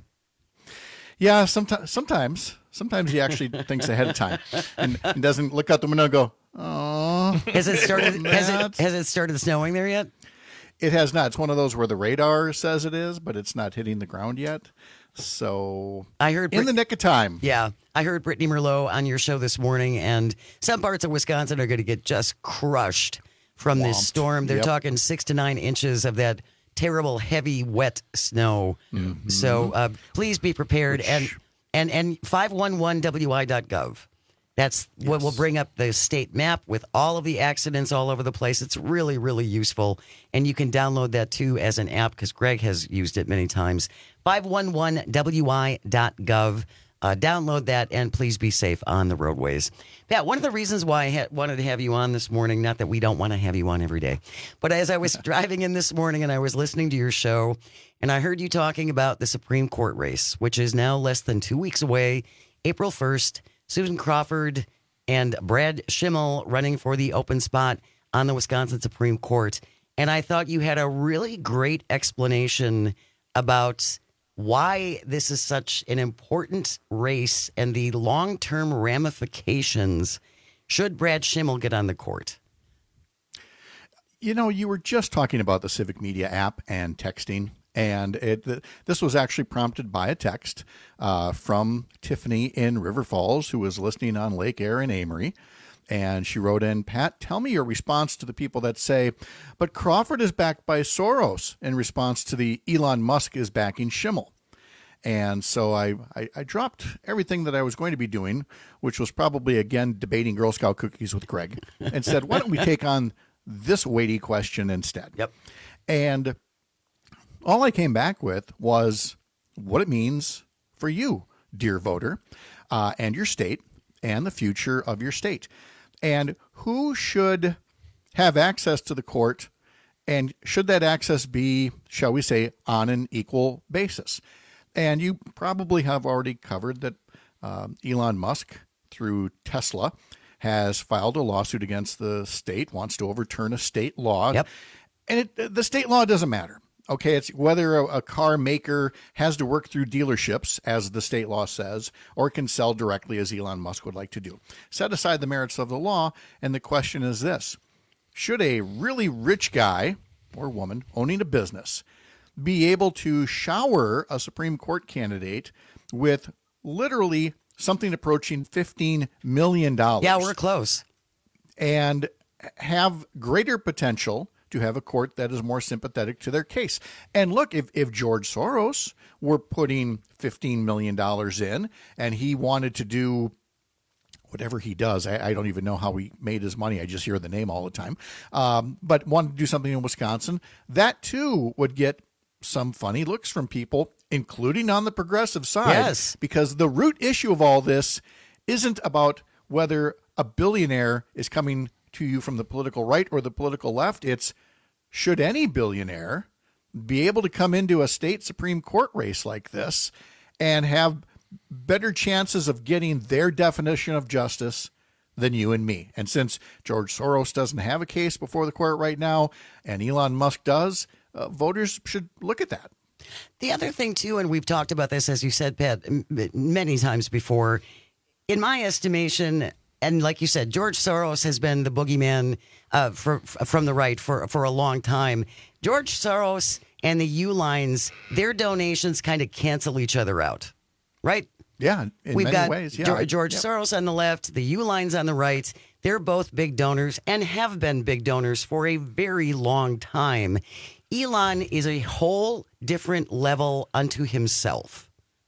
Yeah, sometimes, sometimes, sometimes he actually thinks ahead of time and, and doesn't look out the window and go, "Oh." Has it started? has it has it started snowing there yet? It has not. It's one of those where the radar says it is, but it's not hitting the ground yet. So I heard in Brit- the nick of time. Yeah, I heard Brittany Merlot on your show this morning, and some parts of Wisconsin are going to get just crushed from Whomped. this storm. They're Yep. talking six to nine inches of that terrible, heavy, wet snow. Mm-hmm. So uh, please be prepared. Which... And and and five one one W I dot gov. That's yes. what will bring up the state map with all of the accidents all over the place. It's really, really useful. And you can download that, too, as an app because Greg has used it many times. five one one W I dot gov. Uh, download that, and please be safe on the roadways. Pat, one of the reasons why I ha- wanted to have you on this morning, not that we don't want to have you on every day, but as I was driving in this morning and I was listening to your show, and I heard you talking about the Supreme Court race, which is now less than two weeks away, April first, Susan Crawford and Brad Schimmel running for the open spot on the Wisconsin Supreme Court. And I thought you had a really great explanation about why this is such an important race and the long-term ramifications should Brad Schimmel get on the court. You know, you were just talking about the Civic Media app and texting, and it, this was actually prompted by a text uh, from Tiffany in River Falls, who was listening on Lake Air in Amory. And she wrote in, "Pat, tell me your response to the people that say, but Crawford is backed by Soros in response to the Elon Musk is backing Schimmel." And so I, I, I dropped everything that I was going to be doing, which was probably, again, debating Girl Scout cookies with Greg, and said, why don't we take on this weighty question instead? Yep. And all I came back with was what it means for you, dear voter, uh, and your state, and the future of your state. And who should have access to the court, and should that access be, shall we say, on an equal basis? And you probably have already covered that uh, Elon Musk, through Tesla, has filed a lawsuit against the state, wants to overturn a state law. Yep. And it, the state law doesn't matter. Okay, it's whether a, a car maker has to work through dealerships, as the state law says, or can sell directly, as Elon Musk would like to do. Set aside the merits of the law, and the question is this. Should a really rich guy or woman owning a business be able to shower a Supreme Court candidate with literally something approaching fifteen million dollars? Yeah, we're close. And have greater potential to have a court that is more sympathetic to their case. And look, if, if George Soros were putting fifteen million dollars in and he wanted to do whatever he does, I, I don't even know how he made his money. I just hear the name all the time. Um, but wanted to do something in Wisconsin, that too would get some funny looks from people, including on the progressive side. Yes. Because the root issue of all this isn't about whether a billionaire is coming to you from the political right or the political left. It's, should any billionaire be able to come into a state Supreme Court race like this and have better chances of getting their definition of justice than you and me? And since George Soros doesn't have a case before the court right now, and Elon Musk does, uh, voters should look at that. The other thing, too, and we've talked about this, as you said, Pat, m- many times before, in my estimation, and like you said, George Soros has been the boogeyman uh, for, from the right for, for a long time. George Soros and the U-Lines, their donations kind of cancel each other out, right? Yeah, in We've many got ways. Yeah, George, George yep. Soros on the left, the U-Lines on the right. They're both big donors and have been big donors for a very long time. Elon is a whole different level unto himself.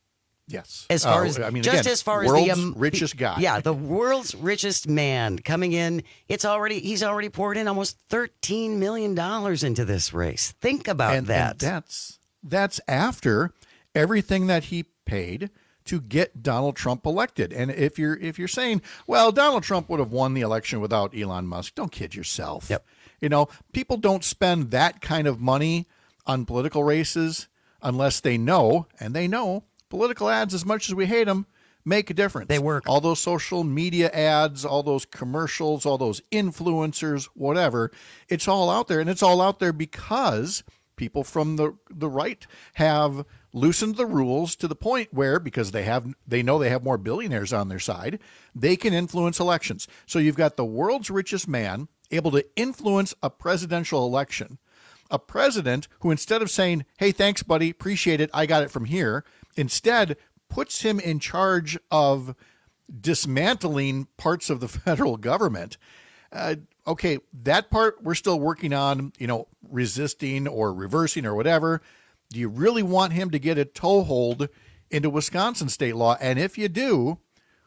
Yes. As far uh, as I mean, just again, as far as world's the um, richest guy. Yeah, the world's richest man coming in. It's already he's already poured in almost thirteen million dollars into this race. Think about and, that. And that's that's after everything that he paid to get Donald Trump elected. And if you're if you're saying, well, Donald Trump would have won the election without Elon Musk, don't kid yourself. Yep. You know, people don't spend that kind of money on political races unless they know, and they know, political ads, as much as we hate them, make a difference. They work. All those social media ads, all those commercials, all those influencers, whatever, it's all out there. And it's all out there because people from the, the right have loosened the rules to the point where, because they have they know they have more billionaires on their side, they can influence elections. So you've got the world's richest man able to influence a presidential election. A president who, instead of saying, hey, thanks, buddy, appreciate it, I got it from here, instead puts him in charge of dismantling parts of the federal government. Uh, okay, that part we're still working on, you know, resisting or reversing or whatever. Do you really want him to get a toehold into Wisconsin state law? And if you do,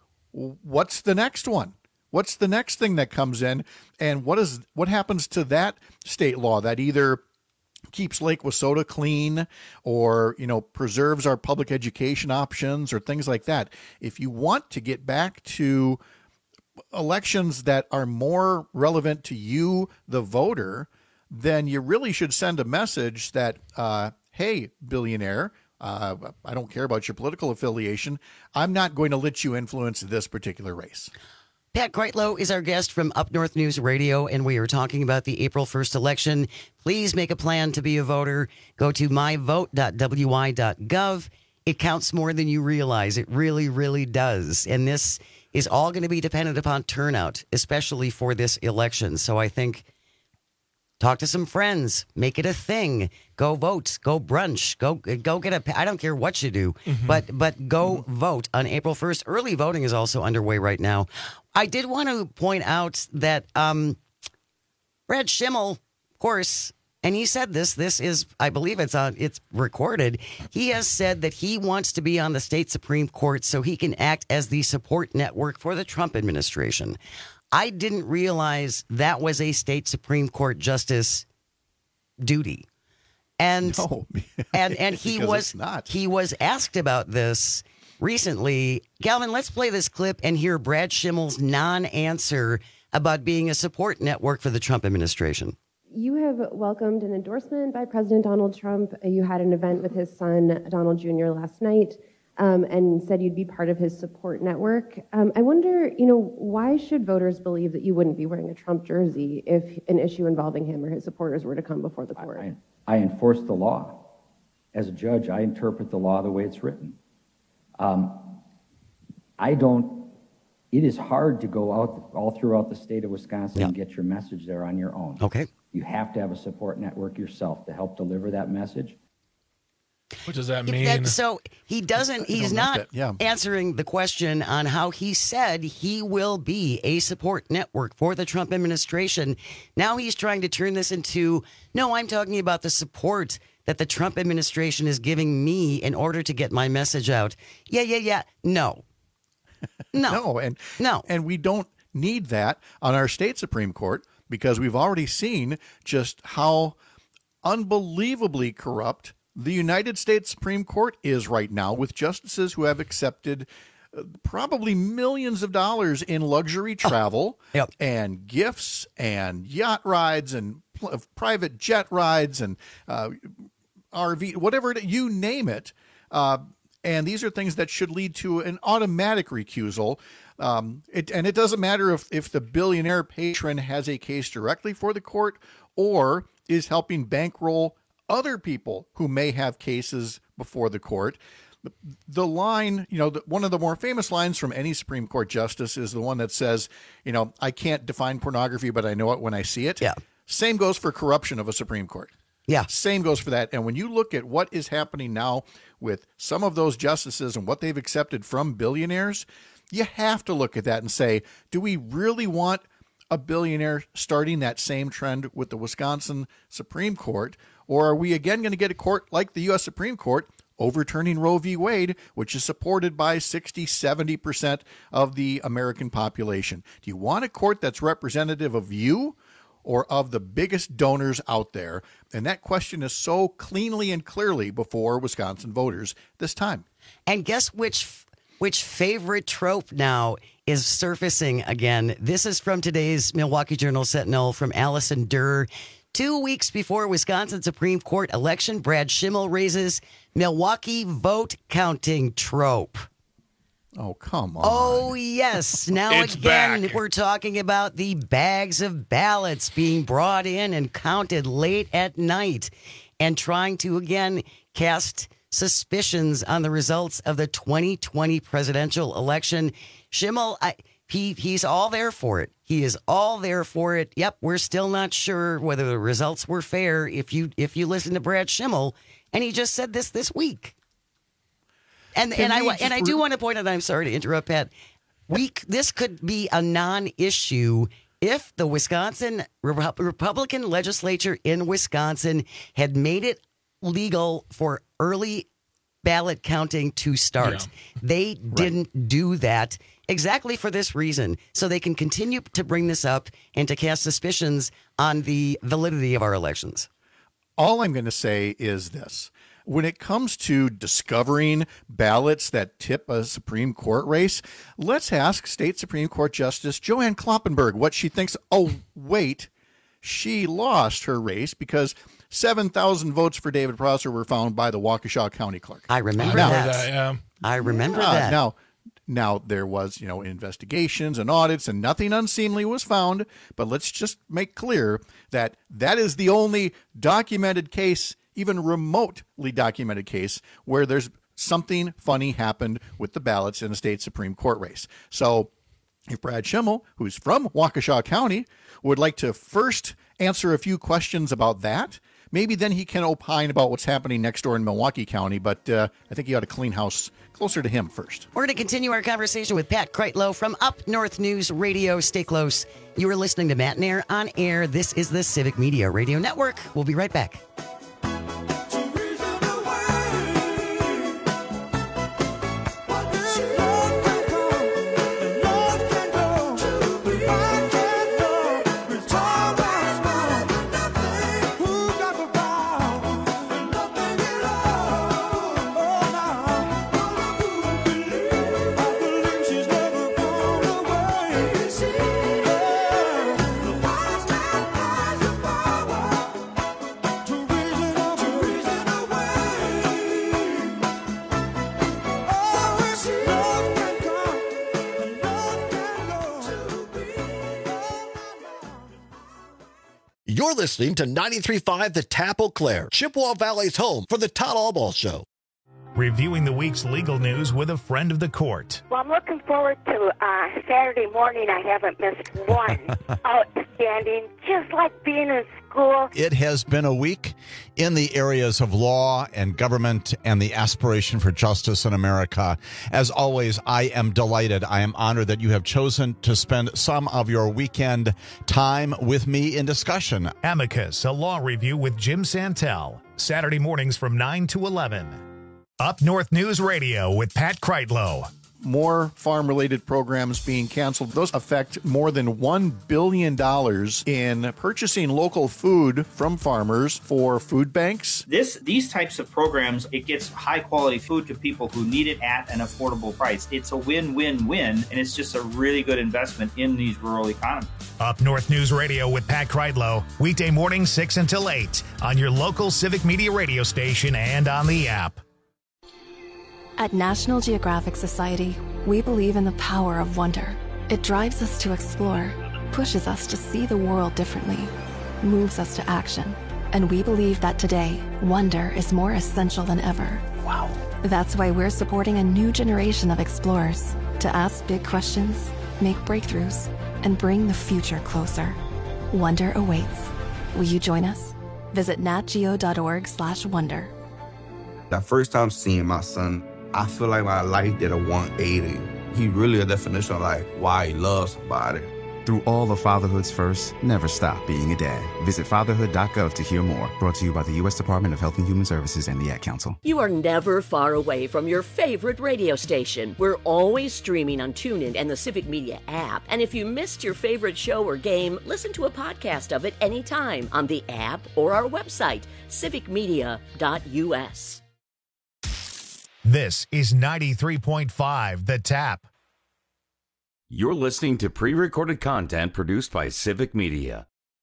what's the next one? What's the next thing that comes in? And what is what happens to that state law that either keeps Lake Wissota clean or, you know, preserves our public education options or things like that? If you want to get back to elections that are more relevant to you, the voter, then you really should send a message that, uh, hey, billionaire, uh, I don't care about your political affiliation. I'm not going to let you influence this particular race. Pat Kreitlow is our guest from Up North News Radio, and we are talking about the April first election. Please make a plan to be a voter. Go to my vote dot w y dot gov. It counts more than you realize. It really, really does. And this is all going to be dependent upon turnout, especially for this election. So I think talk to some friends, make it a thing. Go vote, go brunch, go go get a. I don't care what you do, mm-hmm. but but go mm-hmm. vote on April first. Early voting is also underway right now. I did want to point out that um, Brad Schimmel, of course, and he said this. This is, I believe it's on. It's recorded. He has said that he wants to be on the state Supreme Court so he can act as the support network for the Trump administration. I didn't realize that was a state Supreme Court justice duty. And no, and and he was not. he was asked about this recently. Galvin, let's play this clip and hear Brad Schimmel's non-answer about being a support network for the Trump administration. You have welcomed an endorsement by President Donald Trump. You had an event with his son, Donald Junior, last night. Um, and said you'd be part of his support network. Um, I wonder, you know, why should voters believe that you wouldn't be wearing a Trump jersey if an issue involving him or his supporters were to come before the court? I, I enforce the law. As a judge, I interpret the law the way it's written. Um, I don't, it is hard to go out all throughout the state of Wisconsin yeah. and get your message there on your own. Okay. You have to have a support network yourself to help deliver that message. What does that mean? That, so he doesn't, he's not yeah. answering the question on how he said he will be a support network for the Trump administration. Now he's trying to turn this into, no, I'm talking about the support that the Trump administration is giving me in order to get my message out. Yeah, yeah, yeah. No. No. no, and no. And we don't need that on our state Supreme Court because we've already seen just how unbelievably corrupt the United States Supreme Court is right now, with justices who have accepted uh, probably millions of dollars in luxury travel oh, yep. and gifts and yacht rides and pl- private jet rides and uh, R V, whatever, it, you name it. Uh, and these are things that should lead to an automatic recusal. Um, it, and it doesn't matter if, if the billionaire patron has a case directly for the court or is helping bankroll other people who may have cases before the court. The, the line, you know, the, one of the more famous lines from any Supreme Court justice is the one that says, you know, I can't define pornography, but I know it when I see it. Yeah. Same goes for corruption of a Supreme Court. Yeah. Same goes for that. And when you look at what is happening now with some of those justices and what they've accepted from billionaires, you have to look at that and say, do we really want a billionaire starting that same trend with the Wisconsin Supreme Court? Or are we again going to get a court like the U S Supreme Court overturning Roe v. Wade, which is supported by sixty, seventy percent of the American population? Do you want a court that's representative of you or of the biggest donors out there? And that question is so cleanly and clearly before Wisconsin voters this time. And guess which which favorite trope now is surfacing again? This is from today's Milwaukee Journal Sentinel from Allison Durr. Two weeks before Wisconsin Supreme Court election, Brad Schimmel raises Milwaukee vote counting trope. Oh, come on. Oh, yes. Now It's again, back. we're talking about the bags of ballots being brought in and counted late at night and trying to, again, cast suspicions on the results of the twenty twenty presidential election. Schimmel, I, he he's all there for it. He is all there for it. Yep, we're still not sure whether the results were fair if you if you listen to Brad Schimmel, and he just said this this week. And Can and I we just and I do want to point out, I'm sorry to interrupt, Pat. We this could be a non-issue if the Wisconsin Republican legislature in Wisconsin had made it legal for early ballot counting to start. Yeah. They didn't right. do that exactly for this reason. So they can continue to bring this up and to cast suspicions on the validity of our elections. All I'm going to say is this. When it comes to discovering ballots that tip a Supreme Court race, let's ask State Supreme Court Justice Joanne Kloppenburg what she thinks. Oh, wait, she lost her race because seven thousand votes for David Prosser were found by the Waukesha County Clerk. I remember now, that. that yeah. I remember uh, that. Now, now, there was, you know, investigations and audits and nothing unseemly was found. But let's just make clear that that is the only documented case, even remotely documented case, where there's something funny happened with the ballots in a state Supreme Court race. So if Brad Schimmel, who's from Waukesha County, would like to first answer a few questions about that, maybe then he can opine about what's happening next door in Milwaukee County. But uh, I think he ought to clean house closer to him first. We're going to continue our conversation with Pat Kreitlow from Up North News Radio. Stay close. You are listening to Matt Nair on Air. This is the Civic Media Radio Network. We'll be right back. To You're listening to ninety-three point five The Tap Eau Claire, Chippewa Valley's home for the Todd Allball Show. Reviewing the week's legal news with a friend of the court. Well, I'm looking forward to uh, Saturday morning. I haven't missed one. Outstanding. Just like being in school. It has been a week in the areas of law and government and the aspiration for justice in America. As always, I am delighted. I am honored that you have chosen to spend some of your weekend time with me in discussion. Amicus, a law review with Jim Santel. Saturday mornings from nine to eleven. Up North News Radio with Pat Kreitlow. More farm-related programs being canceled. Those affect more than one billion dollars in purchasing local food from farmers for food banks. This, these types of programs, it gets high-quality food to people who need it at an affordable price. It's a win-win-win, and it's just a really good investment in these rural economies. Up North News Radio with Pat Kreitlow. Weekday mornings six until eight on your local Civic Media radio station and on the app. At National Geographic Society, we believe in the power of wonder. It drives us to explore, pushes us to see the world differently, moves us to action. And we believe that today, wonder is more essential than ever. Wow. That's why we're supporting a new generation of explorers to ask big questions, make breakthroughs, and bring the future closer. Wonder awaits. Will you join us? Visit natgeo.org slash wonder. The first time seeing my son, I feel like my life did a one eighty. He really a definition of like why he loves somebody. Through all of fatherhood's first, never stop being a dad. Visit fatherhood dot gov to hear more. Brought to you by the U S Department of Health and Human Services and the Ad Council. You are never far away from your favorite radio station. We're always streaming on TuneIn and the Civic Media app. And if you missed your favorite show or game, listen to a podcast of it anytime on the app or our website, civic media dot u s. This is ninety-three point five The Tap. You're listening to pre-recorded content produced by Civic Media.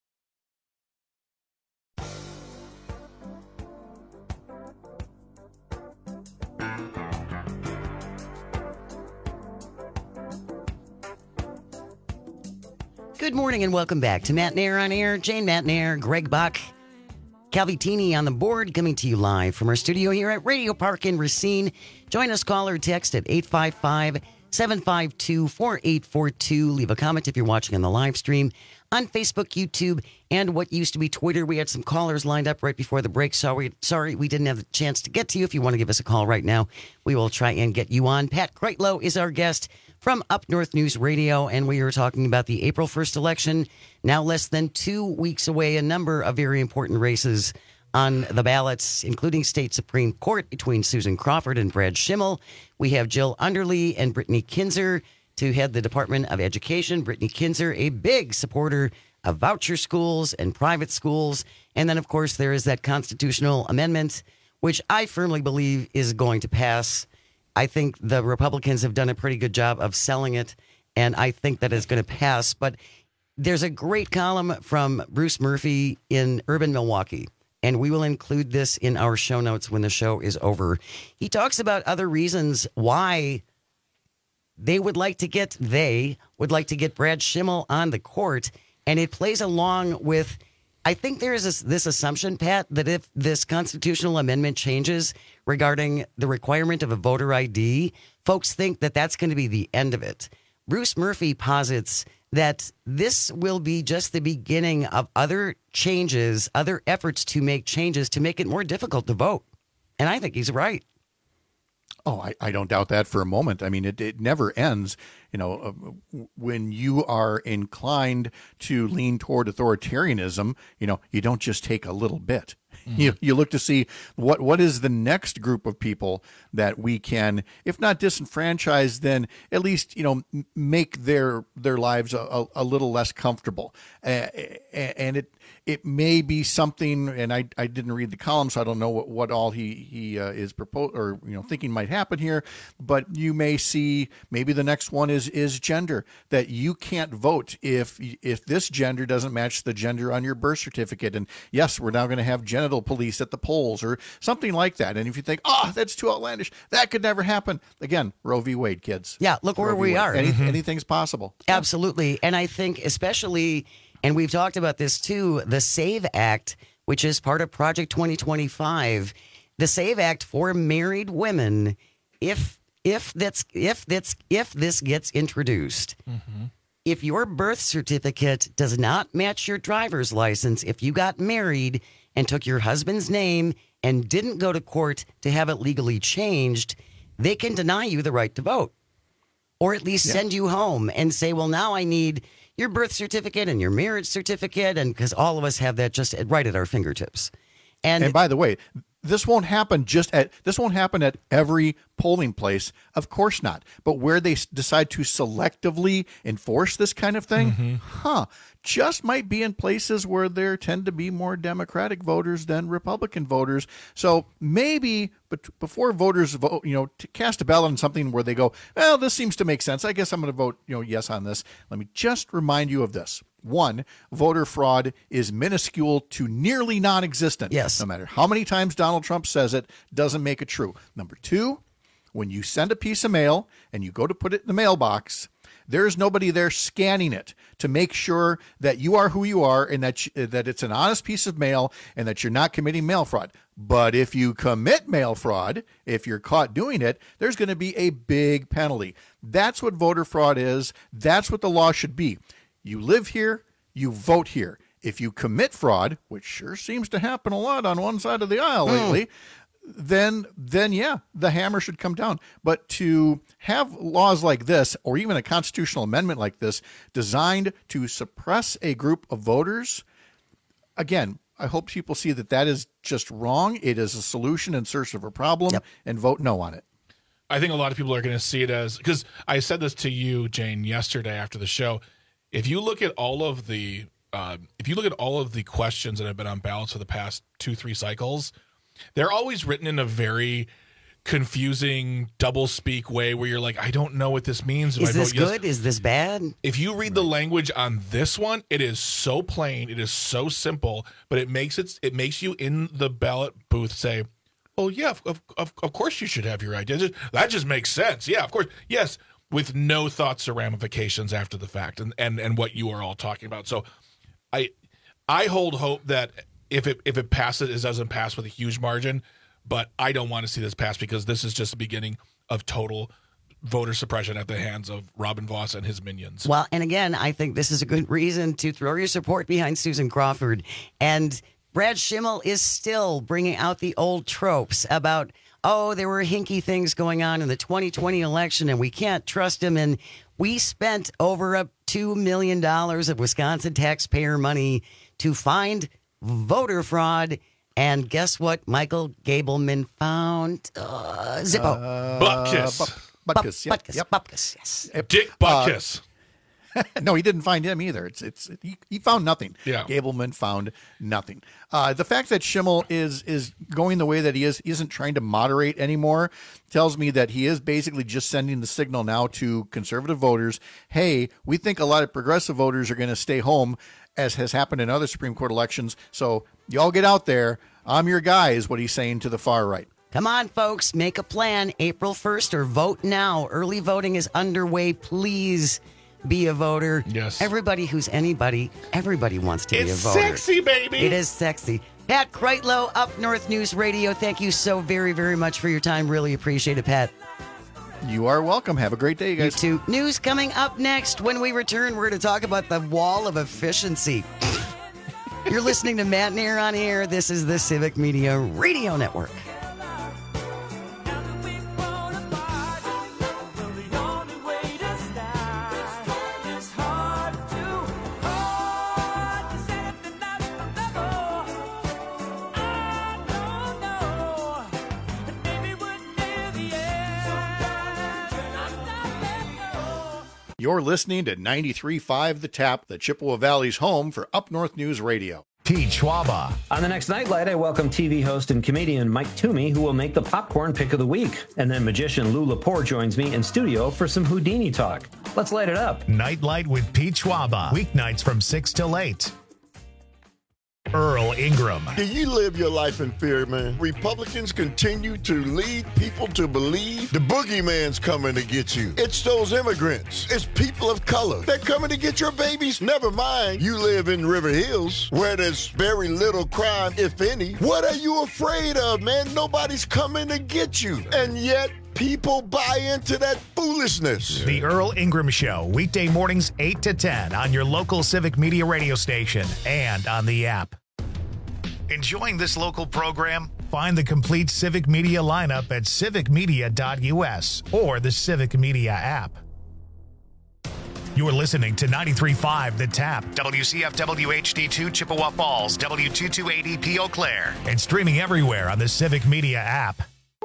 Good morning and welcome back to Matt Nair on Air. Jane Matt Nair, Greg Buck, Calvitini on the board, coming to you live from our studio here at Radio Park in Racine. Join us, call or text at eight five five, seven five two, four eight four two. Leave a comment if you're watching on the live stream on Facebook, YouTube, and what used to be Twitter. We had some callers lined up right before the break. Sorry, sorry we didn't have the chance to get to you. If you want to give us a call right now, we will try and get you on. Pat Kreitlow is our guest from Up North News Radio, and we are talking about the April first election, now less than two weeks away. A number of very important races on the ballots, including state Supreme Court between Susan Crawford and Brad Schimmel. We have Jill Underly and Brittany Kinzer to head the Department of Education. Brittany Kinzer, a big supporter of voucher schools and private schools. And then, of course, there is that constitutional amendment, which I firmly believe is going to pass. I think the Republicans have done a pretty good job of selling it, and I think that it's going to pass. But there's a great column from Bruce Murphy in Urban Milwaukee, and we will include this in our show notes when the show is over. He talks about other reasons why they would like to get, they would like to get Brad Schimmel on the court, and it plays along with, I think there is this, this assumption, Pat, that if this constitutional amendment changes regarding the requirement of a voter I D, folks think that that's going to be the end of it. Bruce Murphy posits that this will be just the beginning of other changes, other efforts to make changes to make it more difficult to vote. And I think he's right. Oh, I, I don't doubt that for a moment. I mean, it, it never ends. You know, uh, when you are inclined to lean toward authoritarianism, you know, you don't just take a little bit. Mm-hmm. You you look to see what what is the next group of people that we can, if not disenfranchise, then at least, you know, make their their lives a, a, a little less comfortable. Uh, and it it may be something, and I, I didn't read the column, so I don't know what, what all he he uh, is propose or you know thinking might happen here. But you may see maybe the next one is is gender, that you can't vote if if this gender doesn't match the gender on your birth certificate. And yes, we're now going to have genital police at the polls or something like that. And if you think, oh, that's too outlandish, that could never happen. Again, Roe v. Wade, kids. Yeah, look where we are. Any, Mm-hmm. Anything's possible. Absolutely. And I think especially And we've talked about this too, the SAVE Act, which is part of Project twenty twenty-five. The SAVE Act for married women, if if that's if that's if this gets introduced, mm-hmm. if your birth certificate does not match your driver's license, if you got married and took your husband's name and didn't go to court to have it legally changed, they can deny you the right to vote. Or at least yeah. send you home and say, well, now I need your birth certificate and your marriage certificate, and because all of us have that just right at our fingertips. And, and by the way, this won't happen just at this won't happen at every polling place. Of course not. But where they s- decide to selectively enforce this kind of thing, mm-hmm. huh, just might be in places where there tend to be more Democratic voters than Republican voters. So maybe but before voters vote, you know, to cast a ballot on something where they go, well, this seems to make sense. I guess I'm going to vote, you know, yes on this. Let me just remind you of this. One, voter fraud is minuscule to nearly non-existent. Yes. No matter how many times Donald Trump says it, doesn't make it true. Number two, when you send a piece of mail and you go to put it in the mailbox, there's nobody there scanning it to make sure that you are who you are and that you, that it's an honest piece of mail and that you're not committing mail fraud. But if you commit mail fraud, if you're caught doing it, there's going to be a big penalty. That's what voter fraud is. That's what the law should be. You live here, you vote here. If you commit fraud, which sure seems to happen a lot on one side of the aisle mm. lately, then, then yeah, the hammer should come down. But to have laws like this, or even a constitutional amendment like this, designed to suppress a group of voters, again, I hope people see that that is just wrong. It is a solution in search of a problem, yep. and vote no on it. I think a lot of people are going to see it as, because I said this to you, Jane, yesterday after the show. If you look at all of the, uh, if you look at all of the questions that have been on ballots for the past two, three cycles, they're always written in a very confusing double-speak way where you're like, I don't know what this means. Is this good? Is this bad? If you read the language on this one, it is so plain, it is so simple, but it makes it it makes you in the ballot booth say, "Oh yeah, of of, of course you should have your idea. That just makes sense. Yeah, of course. Yes." With no thoughts or ramifications after the fact, and, and, and what you are all talking about. So, I I hold hope that if it if it passes, it doesn't pass with a huge margin. But I don't want to see this pass because this is just the beginning of total voter suppression at the hands of Robin Vos and his minions. Well, and again, I think this is a good reason to throw your support behind Susan Crawford. And Brad Schimmel is still bringing out the old tropes about, oh, there were hinky things going on in the twenty twenty election and we can't trust him. And we spent over a two million dollars of Wisconsin taxpayer money to find voter fraud. And guess what Michael Gableman found? Uh, Zippo. Uh, Butkus. But, Butkus, yeah. Butkus, yep. Butkus, yes. Dick Butkus. Uh, no, he didn't find him either. It's it's he, he found nothing. Yeah. Gableman found nothing. Uh, the fact that Schimmel is is going the way that he is, isn't trying to moderate anymore, tells me that he is basically just sending the signal now to conservative voters, hey, we think a lot of progressive voters are going to stay home, as has happened in other Supreme Court elections. So y'all get out there. I'm your guy, is what he's saying to the far right. Come on, folks, make a plan. April first or vote now. Early voting is underway. Please be a voter. Yes. Everybody who's anybody, everybody wants to it's be a voter. It's sexy, baby. It is sexy. Pat Kreitlow, Up North News Radio. Thank you so very, very much for your time. Really appreciate it, Pat. You are welcome. Have a great day, you guys. You too. News coming up next. When we return, we're going to talk about the wall of efficiency. You're listening to Matt and Air on Air. This is the Civic Media Radio Network. You're listening to ninety-three point five The Tap, the Chippewa Valley's home for Up North News Radio. Pete Schwaba. On the next Nightlight, I welcome T V host and comedian Mike Toomey, who will make the popcorn pick of the week. And then magician Lou Lepore joins me in studio for some Houdini talk. Let's light it up. Nightlight with Pete Schwaba. Weeknights from six till eight. Earl Ingram. Do you live your life in fear, man? Republicans continue to lead people to believe the boogeyman's coming to get you. It's those immigrants. It's people of color. They're coming to get your babies. Never mind, you live in River Hills, where there's very little crime, if any. What are you afraid of, man? Nobody's coming to get you. And yet, people buy into that foolishness. The Earl Ingram Show, weekday mornings eight to ten on your local Civic Media radio station and on the app. Enjoying this local program? Find the complete Civic Media lineup at civic media dot u s or the Civic Media app. You're listening to ninety-three point five The Tap, W C F W H D two Chippewa Falls, W two twenty eighty P Eau Claire, and streaming everywhere on the Civic Media app.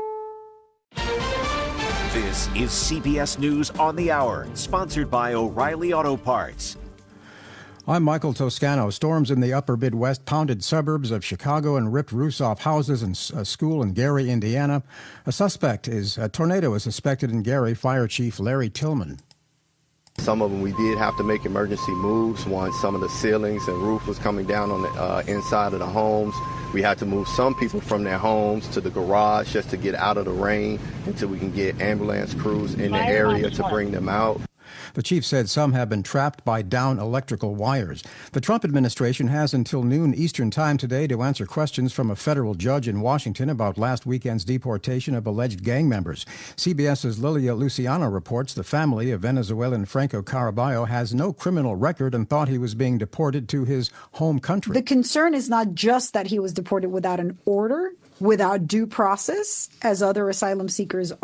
This is C B S News on the Hour, sponsored by O'Reilly Auto Parts. I'm Michael Toscano. Storms in the upper Midwest pounded suburbs of Chicago and ripped roofs off houses and a school in Gary, Indiana. A suspect is a tornado is suspected in Gary. Fire Chief Larry Tillman. Some of them we did have to make emergency moves once some of the ceilings and roof was coming down on the uh, inside of the homes. We had to move some people from their homes to the garage just to get out of the rain until we can get ambulance crews in the area to bring them out. The chief said some have been trapped by down electrical wires. The Trump administration has until noon Eastern time today to answer questions from a federal judge in Washington about last weekend's deportation of alleged gang members. CBS's Lilia Luciano reports the family of Venezuelan Franco Caraballo has no criminal record and thought he was being deported to his home country. The concern is not just that he was deported without an order, without due process, as other asylum seekers